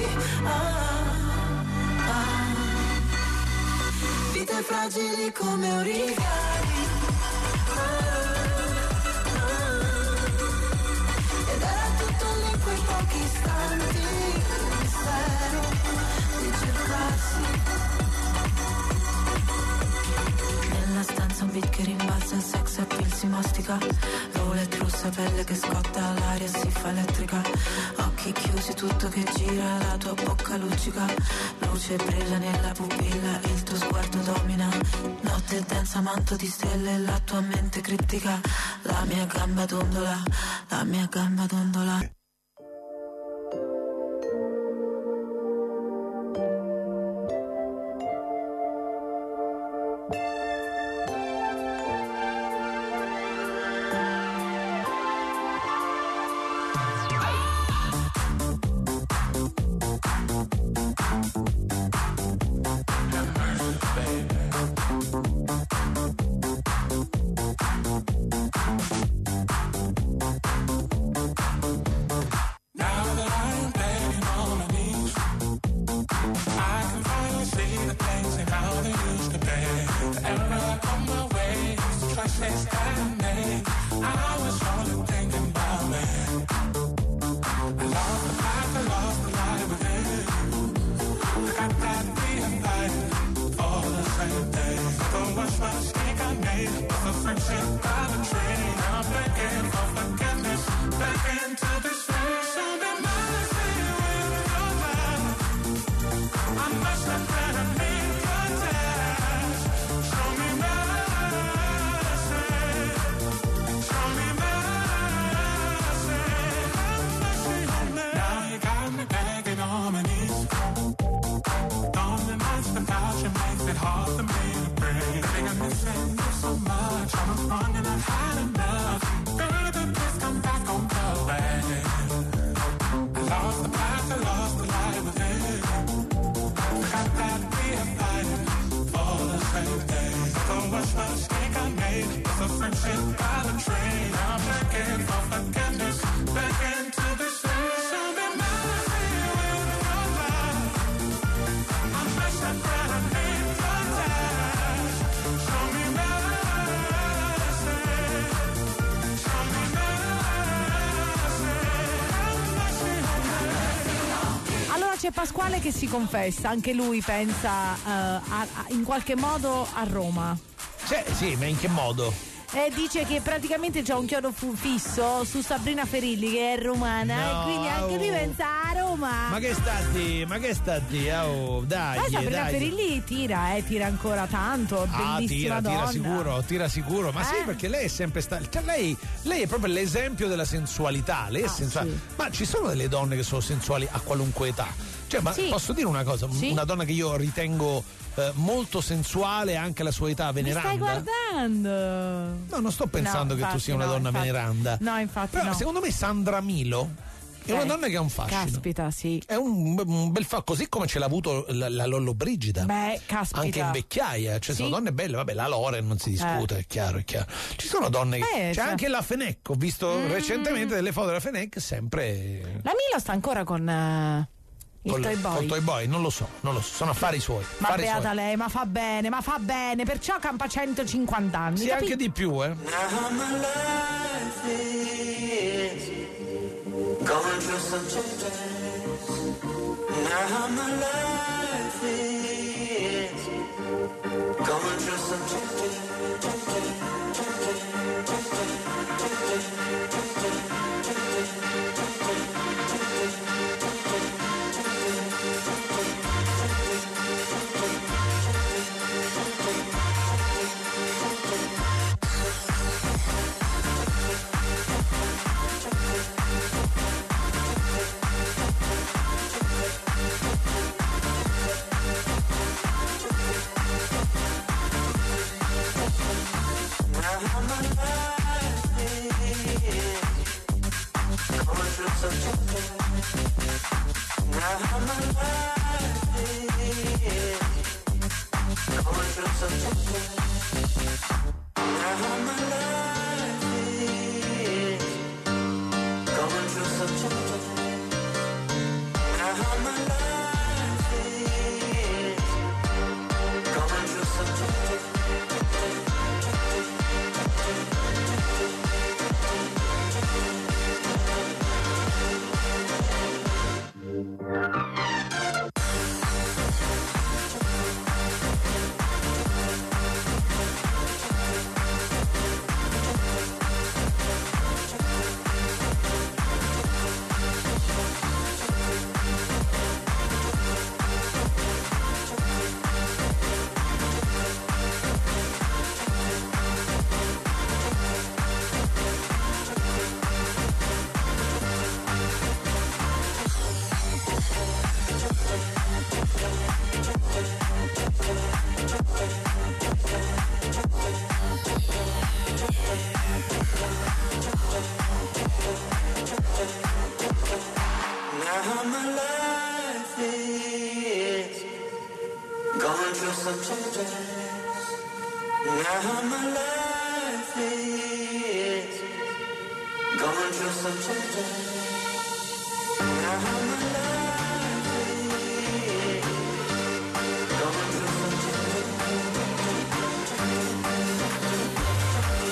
Vite fragili come origami, ed era tutto lì in quei pochi istanti, un mistero di cercarsi. Nella stanza un beat che rimbalza, il sex appeal si mastica, roulette rossa, pelle che scotta, l'aria si fa elettrica, occhi chiusi, tutto che gira, la tua bocca luccica, luce brilla nella pupilla, il tuo sguardo domina, notte densa, manto di stelle, la tua mente critica, la mia gamba dondola, la mia gamba dondola. mistakes that I made. I was only thinking about me. I lost the path, I lost the light within. I got that being fighting for the same day. Don't watch my mistake I made. With a friendship by the train. I'm begging for forgiveness. Begging to be saved. Show me mercy with your love. I must have been a mean contest. Show me mercy. Show me mercy. Have mercy on me. Now you got me begging on my knees. Lonely nights without you makes it hard for me to breathe. I think I'm missing you so much. I was wrong and I've had enough. Baby, please come back on the way. I lost the path, I lost the light within. Got that we are fighting for the same day. Don't watch my mistake I made. With a friendship by the train. I'm begging for forgiveness. Begging to be saved. Show me mercy with your love. I must have been a mean contest. Show me mercy. Show me mercy. Have mercy on me. Allora c'è Pasquale che si confessa, anche lui pensa in qualche modo a Roma. Sì, ma in che modo? Dice che praticamente c'ha un chiodo fisso su Sabrina Ferilli che è romana, No, e quindi anche lui pensa a Roma. Ma che sta di? Oh, dai, Sabrina dai. Ferilli tira ancora tanto, bellissima donna. Tira sicuro, ma sì, perché lei è sempre stata, cioè lei è proprio l'esempio della sensualità, lei è sensuale. Sì. Ma ci sono delle donne che sono sensuali a qualunque età. Cioè, ma Sì. posso dire una cosa, Sì. una donna che io ritengo molto sensuale anche alla sua età, Mi veneranda. stai guardando? No, non sto pensando che tu infatti sia una donna infatti. veneranda. No, infatti Però no. secondo me Sandra Milo è una donna che ha un fascino. Caspita, sì. È un bel fa, così come ce l'ha avuto la Lollobrigida. Beh, caspita. Anche in vecchiaia, cioè sono donne belle, vabbè, la Loren non si discute, è chiaro. Ci sono donne che. C'è cioè- anche la Fenech, ho visto recentemente delle foto della Fenech, sempre. La Milo sta ancora con il Toy Boy. Col Toy Boy, non lo so, sono affari suoi. Ma affari beata suoi. lei, ma fa bene, perciò campa 150 anni. Sì, capi- anche di più, Now my life is going through some changes. Now my life is going through some changes. some changes. Now my life is going through some changes. Now my life is going through some changes.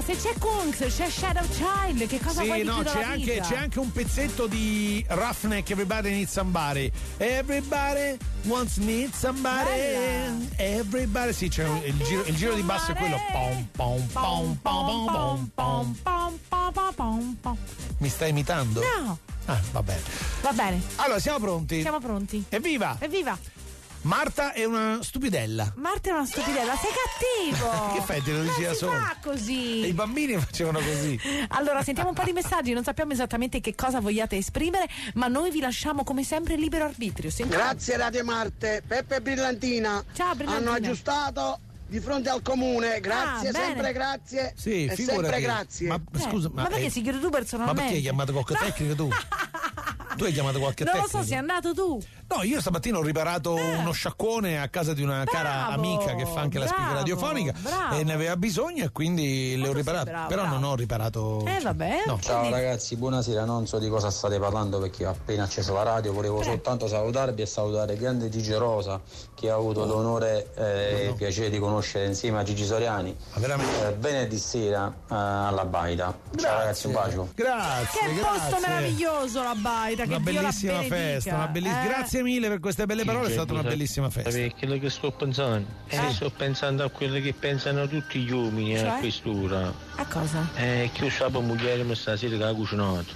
se c'è Kungs, c'è Shadow Child, che cosa vuoi di più dalla vita? C'è anche un pezzetto di Roughneck, Everybody Needs Somebody. Everybody wants need somebody. Bella. Everybody, sì, c'è il giro di basso è quello. Pom pom pom pom pom pom pom. Mi stai imitando? No. Ah, va bene. Va bene. Allora, siamo pronti? Siamo pronti. Evviva! Evviva! Marta è una stupidella. Marta è una stupidella, sei cattivo! Che fai, te lo dici da solo? Non si fa così. E i bambini facevano così. Allora, sentiamo un po' di messaggi, non sappiamo esattamente che cosa vogliate esprimere, ma noi vi lasciamo come sempre libero arbitrio. Sentiamo. Grazie Radio Marte, Peppe e Brillantina. Ciao Brillantina. Hanno aggiustato di fronte al comune, grazie, bene. sempre grazie. Sì, e figurati. sempre grazie. Ma scusa, Ma perché si chiude tu personalmente? Ma perché hai chiamato qualche tecnico tu? Tu hai chiamato qualche non tecnico? lo so, sei andato tu. No, io stamattina ho riparato uno sciacquone a casa di una cara amica che fa anche la speaker radiofonica e ne aveva bisogno e quindi le ho riparato. Però non ho riparato. Vabbè. No. Ciao ragazzi, buonasera, non so di cosa state parlando perché ho appena acceso la radio, volevo soltanto salutarvi e salutare il grande Gigi Rosa che ha avuto l'onore e il piacere di conoscere insieme a Gigi Soriani venerdì sera alla Baita. Ciao ragazzi, un bacio. Grazie. Che posto meraviglioso la Baita, una che Dio la bellissima festa, una grazie mille per queste belle parole, è stata una bellissima festa. Quello che sto pensando, sto pensando a quello che pensano tutti gli uomini a quest'ora. A cosa? Che io sapevo moglie stasera che ha cucinato.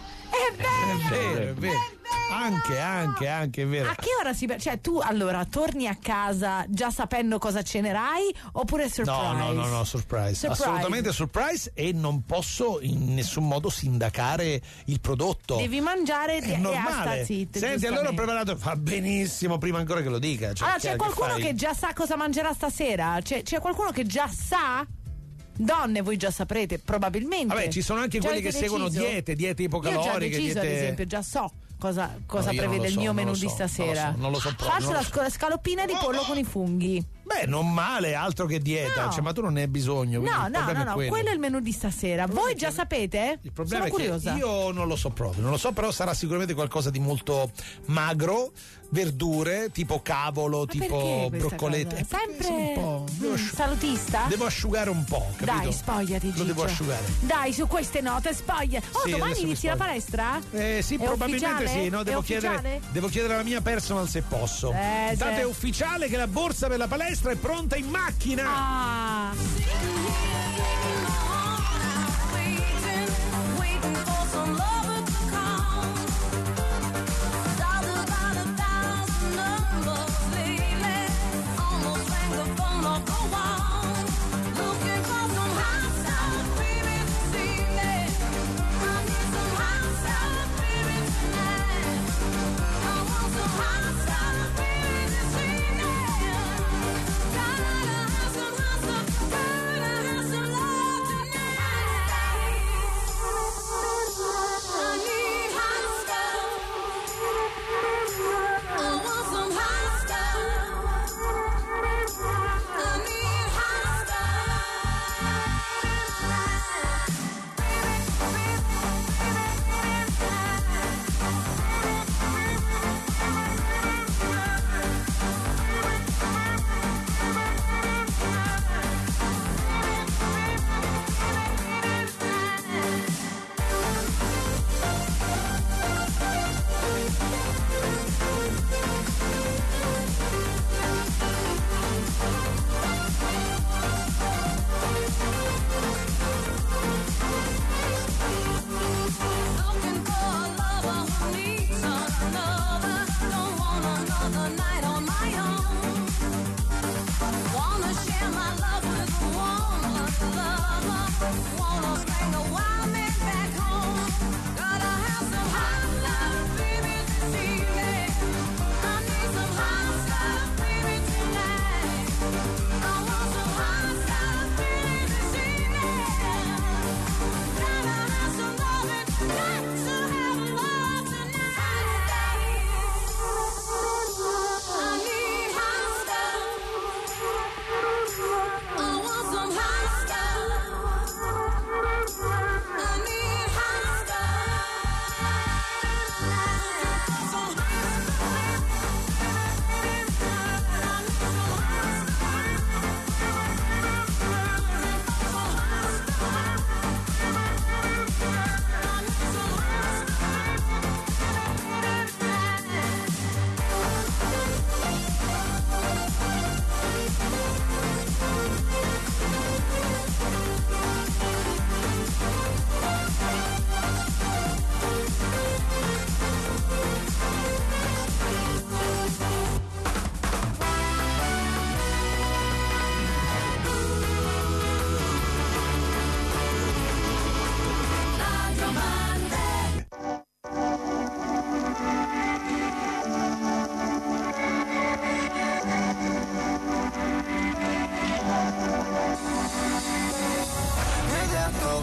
È vero. Anche, è vero. A che ora cioè tu allora torni a casa già sapendo cosa cenerai oppure surprise? No, surprise. Assolutamente surprise e non posso in nessun modo sindacare il prodotto. Devi mangiare è e normale. sta zitto. Senti, allora ho preparato, fa benissimo prima ancora che lo dica. Cioè, allora c'è qualcuno che già sa cosa mangerà stasera? C'è qualcuno che già sa? Donne, voi già saprete, probabilmente. Vabbè, ci sono anche quelli che seguono diete ipocaloriche. Io ho già deciso, ad esempio, già so cosa prevede il mio menù di stasera. Non lo so proprio. Faccio la scaloppina di pollo con i funghi. Beh, non male, altro che dieta, No. cioè, ma tu non ne hai bisogno. No, quello è il menù di stasera. Voi già sapete? Il problema Sono curiosa. è che io non lo so proprio, però sarà sicuramente qualcosa di molto magro, verdure, tipo cavolo, tipo broccoletti. Sempre un po'. salutista? Devo asciugare un po', capito? Dai, spogliati, Gigio. Lo devo asciugare. Dai, su queste note, spoglia. Sì, Domani adesso mi inizi la spoglio. palestra? Sì, È probabilmente ufficiale? sì, no? È Devo ufficiale? chiedere alla mia personal se posso. Intanto sì. è ufficiale che la borsa per la palestra è pronta in macchina. Ah.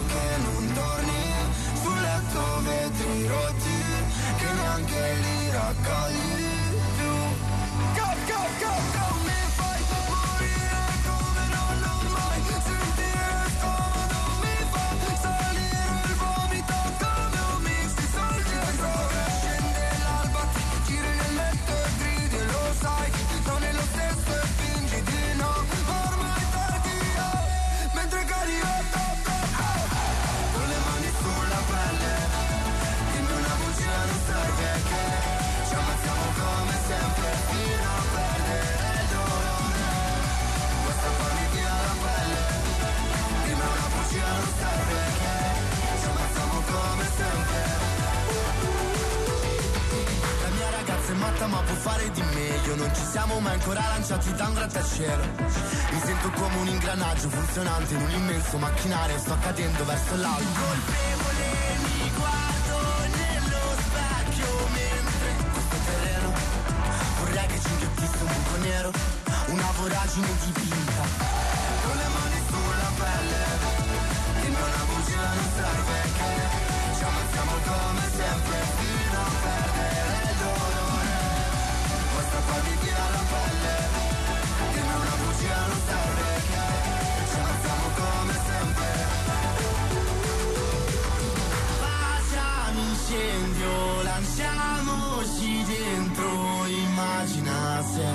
che non torni, sul letto vetri rotti, che neanche li raccogli più. Go, go, go, go, mi fai morire come non l'ho mai sentire scomodo, mi fa salire il vomito come un mix di soldi e droga. Scende l'alba, ti giri nel letto e gridi e lo sai, non è lo stesso e fingi di no, ormai tardi, mentre cadi con le mani sulla pelle, dimmi una bugia, non serve che ci ammazziamo come sempre fino a perdere il dolore, basta farmi via la pelle, dimmi una bugia, non serve che ci ammazziamo come sempre. La mia ragazza è matta ma può fare di meglio, non ci siamo mai ancora lanciati da un grattacielo, mi sento come un ingranaggio funzionante in un immenso macchinario, sto cadendo verso l'alto. Colpevole mi guardo nello specchio mentre questo terreno vorrei che ci inghiottissi un buco nero, una voragine dipinta con le mani sulla pelle, dimmi una bugia, non serve che ci ammazziamo come sempre fino a perdere il dolore, basta farmi via la pelle, dimmi una bugia, non serve che ci ammazziamo come sempre. Facciamo incendio, lanciamoci dentro, immagina se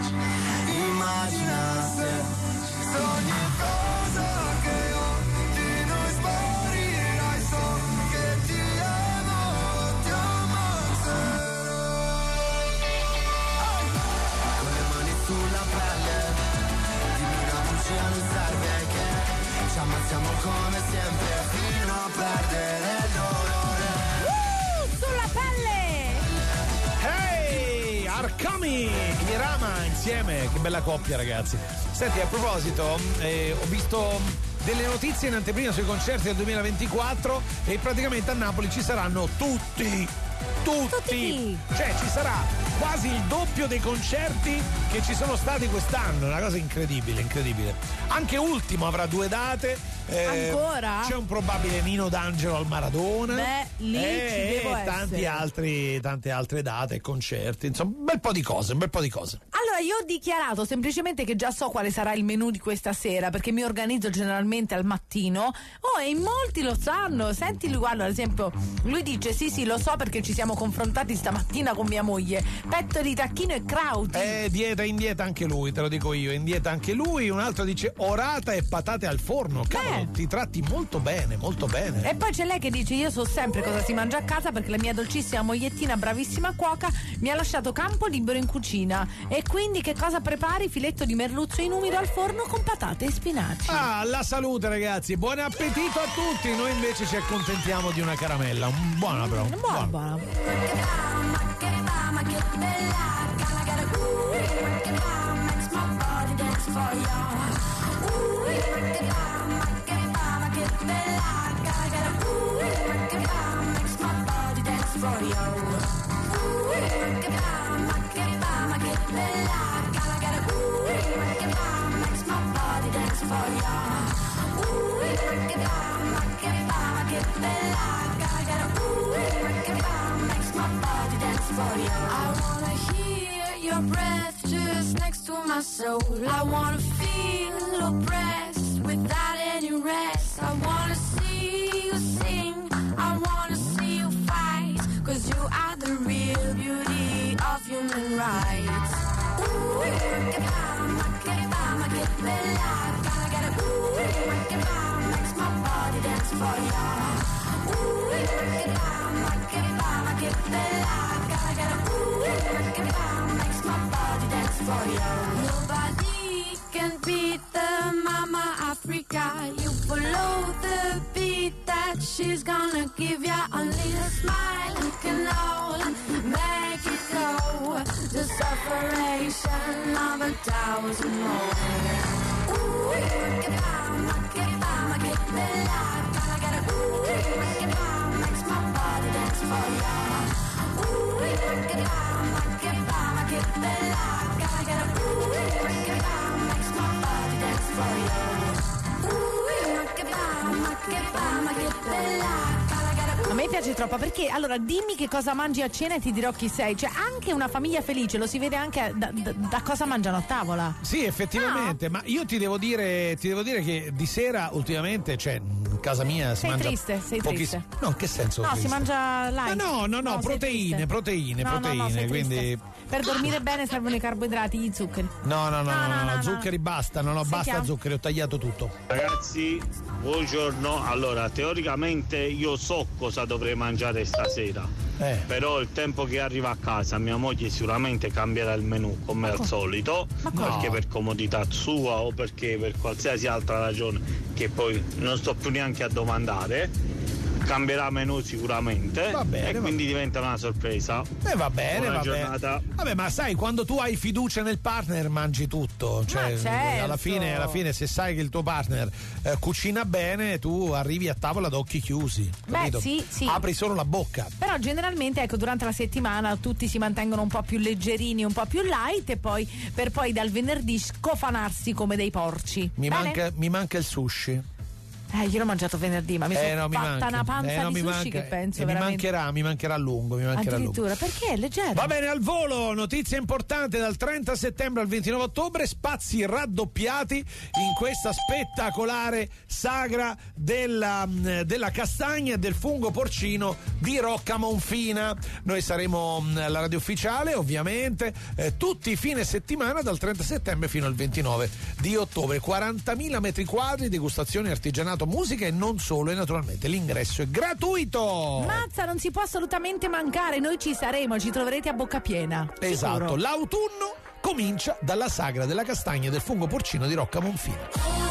ogni cosa che ho di noi sparirai, so che ti amo, ti ammazzerò. Con le mani sulla pelle, dimmi una bugia, non serve che ci ammazziamo come sempre fino a perdere il dolore. Sulla pelle! Hey, Arcami e Rama insieme, che bella coppia, ragazzi. Senti, a proposito, ho visto delle notizie in anteprima sui concerti del 2024 e praticamente a Napoli ci saranno tutti. Cioè ci sarà quasi il doppio dei concerti che ci sono stati quest'anno, una cosa incredibile. Anche Ultimo avrà 2 date. Ancora? C'è un probabile Nino D'Angelo al Maradona. Beh, lì ci devo tante altre date e concerti, insomma, un bel po' di cose. Allora, io ho dichiarato semplicemente che già so quale sarà il menù di questa sera, perché mi organizzo generalmente al mattino. E in molti lo sanno. Senti lui, guarda, ad esempio, lui dice sì, lo so perché ci siamo confrontati stamattina con mia moglie. Petto di tacchino e crauti. In dieta anche lui, te lo dico io, in dieta anche lui. Un altro dice orata e patate al forno. Cavolo, ti tratti molto bene. E poi c'è lei che dice io so sempre cosa si mangia a casa perché la mia dolcissima mogliettina, bravissima cuoca, mi ha lasciato campo libero in cucina. E quindi che cosa prepari? Filetto di merluzzo in umido al forno con patate e spinaci. La salute, ragazzi, buon appetito a tutti. Noi invece ci accontentiamo di una caramella. Buona però. Buona. I wanna hear your breath just next to my soul. I wanna feel oppressed without any rest. I wanna see you sing, I wanna see you fight, 'cause you are the real beauty of human rights. Che bella, gotta get a makes my body dance for ya. Che bella, gotta get a makes my body dance for ya. Nobody can beat the Mama Africa. You follow the beat that she's gonna give ya. A little smile you can all make it go. The separation of 1,000 more. Che bella, gotta get a makes my body dance for ya. Che bella, gotta get a makes my body dance for ya. Che bella, A me piace troppo, perché allora dimmi che cosa mangi a cena e ti dirò chi sei. Cioè anche una famiglia felice lo si vede anche da cosa mangiano a tavola. Sì, effettivamente, ma io ti devo dire che di sera ultimamente, cioè in casa mia si mangia Sei triste. No, in che senso? No, triste? si mangia light. No, proteine, No, sei quindi triste. Per dormire bene servono i carboidrati, gli zuccheri. No, zuccheri basta, basta zuccheri, ho tagliato tutto. Ragazzi, buongiorno. Allora, teoricamente io so cosa dovrei mangiare stasera. Però il tempo che arriva a casa mia moglie sicuramente cambierà il menù come al solito, perché per comodità sua o perché per qualsiasi altra ragione che poi non sto più neanche a domandare. Cambierà menù sicuramente e quindi diventa una sorpresa. Va bene, Buona va giornata. bene. Vabbè, ma sai, quando tu hai fiducia nel partner mangi tutto. Cioè, certo. alla fine, se sai che il tuo partner cucina bene, tu arrivi a tavola ad occhi chiusi. Capito? Sì. Apri solo la bocca. Però generalmente, ecco, durante la settimana tutti si mantengono un po' più leggerini, un po' più light e poi per poi dal venerdì scofanarsi come dei porci. Mi manca il sushi. Io l'ho mangiato venerdì, ma mi sono fatta una panza di sushi che penso veramente. Mi mancherà a lungo. Addirittura, perché è leggero. Va bene, al volo, notizia importante: dal 30 settembre al 29 ottobre, spazi raddoppiati in questa spettacolare sagra della castagna e del fungo porcino di Rocca Monfina. Noi saremo la radio ufficiale, ovviamente, tutti i fine settimana dal 30 settembre fino al 29 di ottobre. 40.000 metri quadri, degustazione, artigianato, musica e non solo, e naturalmente l'ingresso è gratuito. Mazza, non si può assolutamente mancare, noi ci saremo, ci troverete a bocca piena. Esatto, sicuro. L'autunno comincia dalla sagra della castagna e del fungo porcino di Rocca Monfina.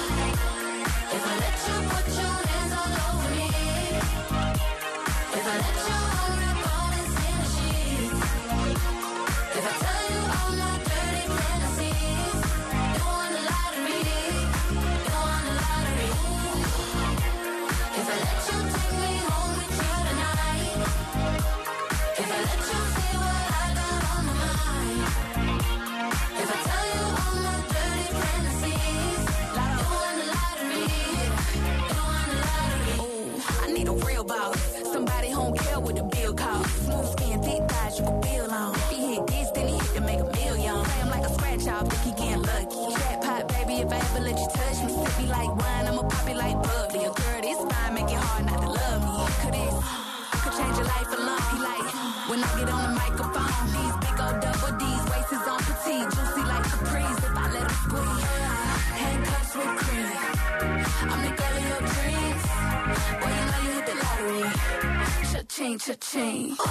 Somebody home care with the bill cost. Smooth skin, thick thighs, you can feel on. If he hit this, then he hit to make a million. Play him like a scratch off, think he getting lucky. Jackpot, baby, if I ever let you touch me. Sip me like wine, I'ma pop it like bubbly. A girl this fine, make it hard not to love me. Could change your life alone. He like, when I get on the microphone, these big old double D's, waist is on petite, juicy like Caprice. If I let him squeeze, handcuffs with cream. I'm the girl of your dreams. Boy, you know you hit the lottery. Cha-ching, cha-ching. Ooh,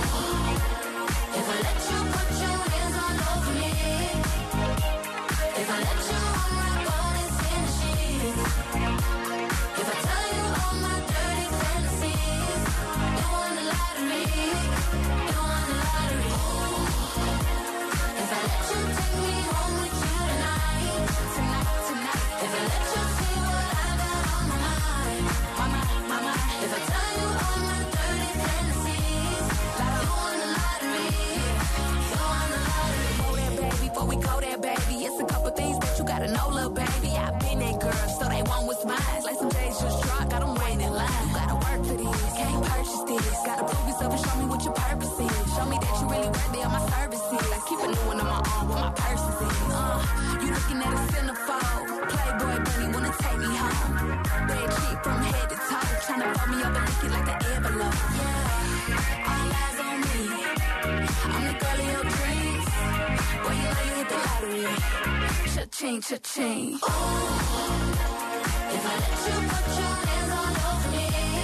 if I let you put your hands all over me, if I let you on my bonus in the sheets, if I tell you all my dirty fantasies, you won the lottery, you won the lottery. Ooh, if I let you take me home with you tonight, if I let you see what I got on my mind, if I tell you all my dirty fantasies, you won the lottery, you won the lottery. Go there, baby, before we go there, baby, it's a couple things that you gotta know, little baby. I've been that girl, so they want what's mine. Like some days just dropped, got them waiting in line. You gotta work for this, can't purchase this. Gotta prove yourself and show me what your purpose is. Show me that you really worthy of my services. I keep a new one on my arm where my purse is in. You looking at a centerfold. Playboy bunny wanna take me home. Red cheek from head to toe. Tryna fold me up and lick it like an envelope. Yeah, all eyes on me. I'm the girl of your dreams. Boy, you know you hit the lottery. Cha-ching, cha-ching. Ooh, if I let you put your hands all over me,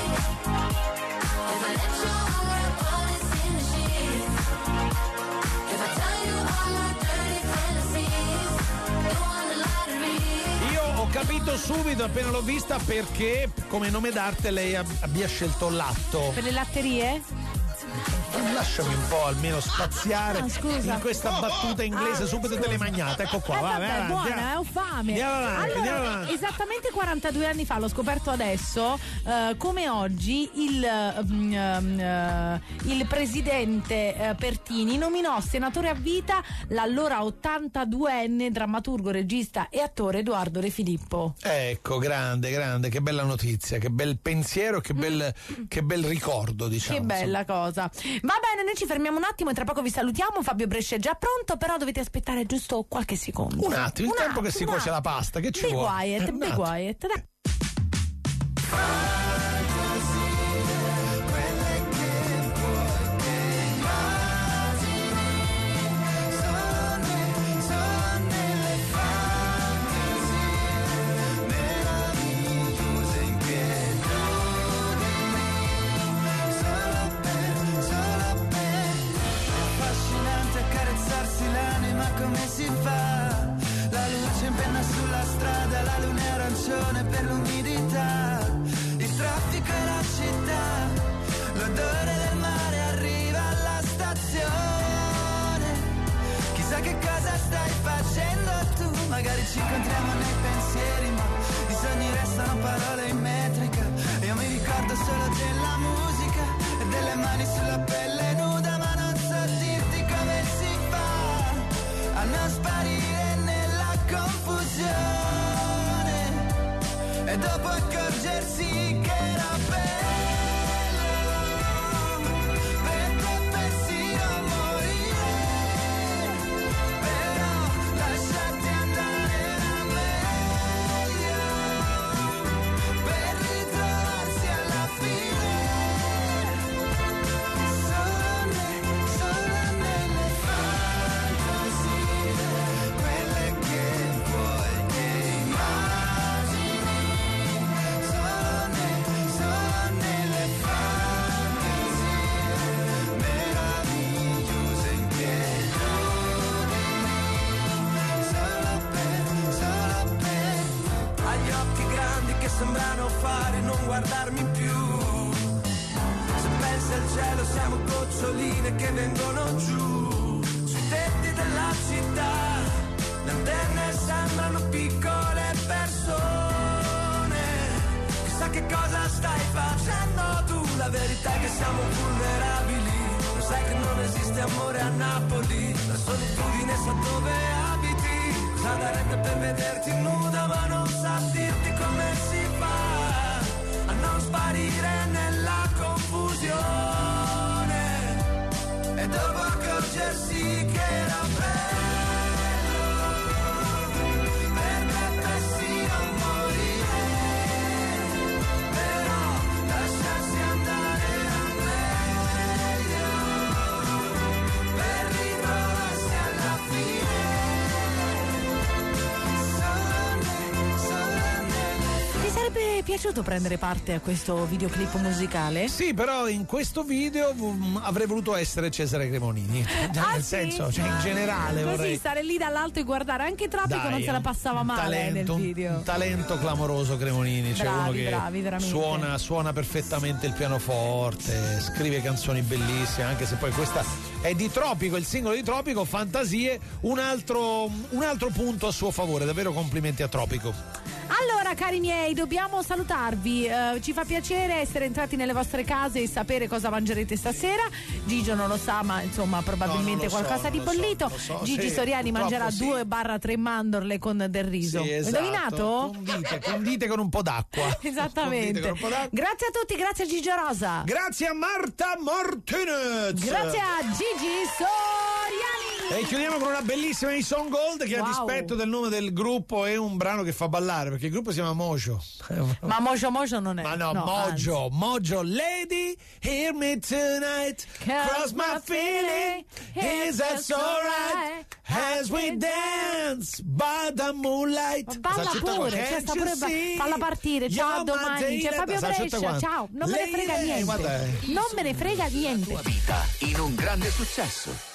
if I let you on my bonus in the sheets, if I tell you all my dirty fantasies, you won the lottery. Io ho capito subito appena l'ho vista perché come nome d'arte lei abbia scelto Latto. Per le latterie? lasciami un po' almeno spaziare in questa battuta inglese, subito te le magnate. Ecco qua, vabbè, buona, ho fame. Andiamo avanti. Esattamente 42 anni fa, l'ho scoperto adesso, come oggi il presidente Pertini nominò senatore a vita l'allora 82enne drammaturgo, regista e attore Edoardo De Filippo. Ecco, grande, che bella notizia, che bel pensiero, che bel ricordo, diciamo. Che bella cosa. Va bene, noi ci fermiamo un attimo e tra poco vi salutiamo. Fabio Brescia è già pronto, però dovete aspettare giusto qualche secondo. Un attimo, il tempo che si cuoce la pasta, che ci vuole? Be quiet. Come si fa? La luce in penna sulla strada, la luna è arancione per l'umidità, il traffico e la città, l'odore del mare arriva alla stazione. Chissà che cosa stai facendo tu, magari ci incontriamo nei pensieri, ma i sogni restano parole in metrica. Io mi ricordo solo della musica e delle mani sulla pelle nuda, ma non so dirti come si fa a non sparire nella confusione e dopo accorgersi che era bello, perché persino morire, però lasciarti andare era meglio, per ritrovarsi alla fine, solo nelle fantasie, quelle che vuoi che immagini, solo nelle fantasie meravigliose in piedi, solo per agli occhi grandi che sembrano fare non guardarmi più. Se pensi al cielo siamo goccioline che vengono giù sui tetti della città, le antenne sembrano piccole persone. Chissà che cosa stai facendo tu, la verità è che siamo vulnerabili. Lo sai che non esiste amore a Napoli, la solitudine sa dove abiti. Cosa darebbe per vederti nuda, ma non sa dirti come si fa a non sparire nella confusione e dopo accorgersi che era bello, perché persino morire, però lasciarsi andare era meglio, per ritrovarsi alla fine, Ti sarebbe piaciuto prendere parte a questo videoclip musicale? Sì, però in questo video avrei voluto essere Cesare Cremonini. Nel senso, cioè in generale Così vorrei. stare lì dall'alto e guardare, anche Tropico Dai, non se la passava male nel video. Un talento clamoroso Cremonini, cioè Bravi, uno che bravi, veramente. suona perfettamente il pianoforte, scrive canzoni bellissime, anche se poi questa è di Tropico, il singolo di Tropico, Fantasie, un altro punto a suo favore, davvero complimenti a Tropico. Allora, cari miei, dobbiamo salutarvi. Ci fa piacere essere entrati nelle vostre case e sapere cosa mangerete stasera. Gigio non lo sa, ma insomma probabilmente qualcosa di bollito. Gigi sì, Soriani mangerà sì. 2-3 mandorle con del riso. Sì, esatto. Indovinato? Condite con un po' d'acqua. Esattamente. Condite con un po' d'acqua. Grazie a tutti, grazie a Gigio Rosa. Grazie a Marta Martinez. Grazie a Gigi Soriani. E chiudiamo con una bellissima di Song Gold che Wow. a dispetto del nome del gruppo è un brano che fa ballare, perché il gruppo si chiama Mojo. Ma Mojo non è. Ma no, Mojo, Lady, hear me tonight, cross my feeling, is that so right, as we dance by the moonlight. Balla pure, cioè sta pure falla partire. Ciao, a domani. C'è Fabio Brescia. Ciao, non me ne frega niente. Non me ne frega niente. Vita in un grande successo.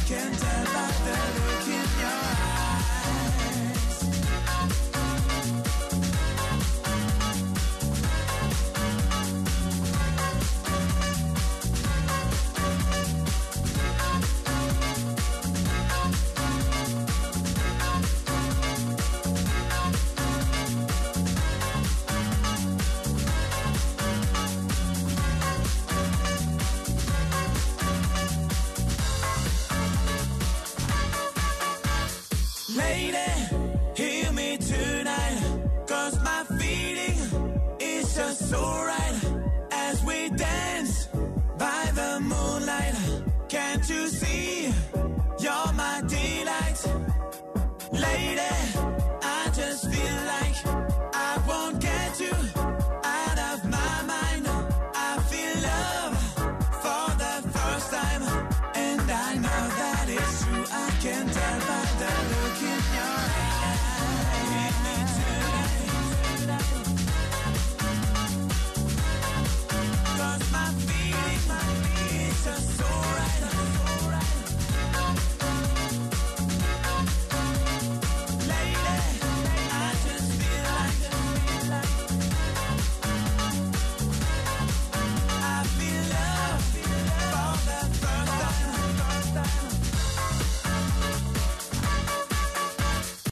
Can tell by the look in your eyes. Lady, hear me tonight, 'cause my feeling is just so right. As we dance by the moonlight, can't you see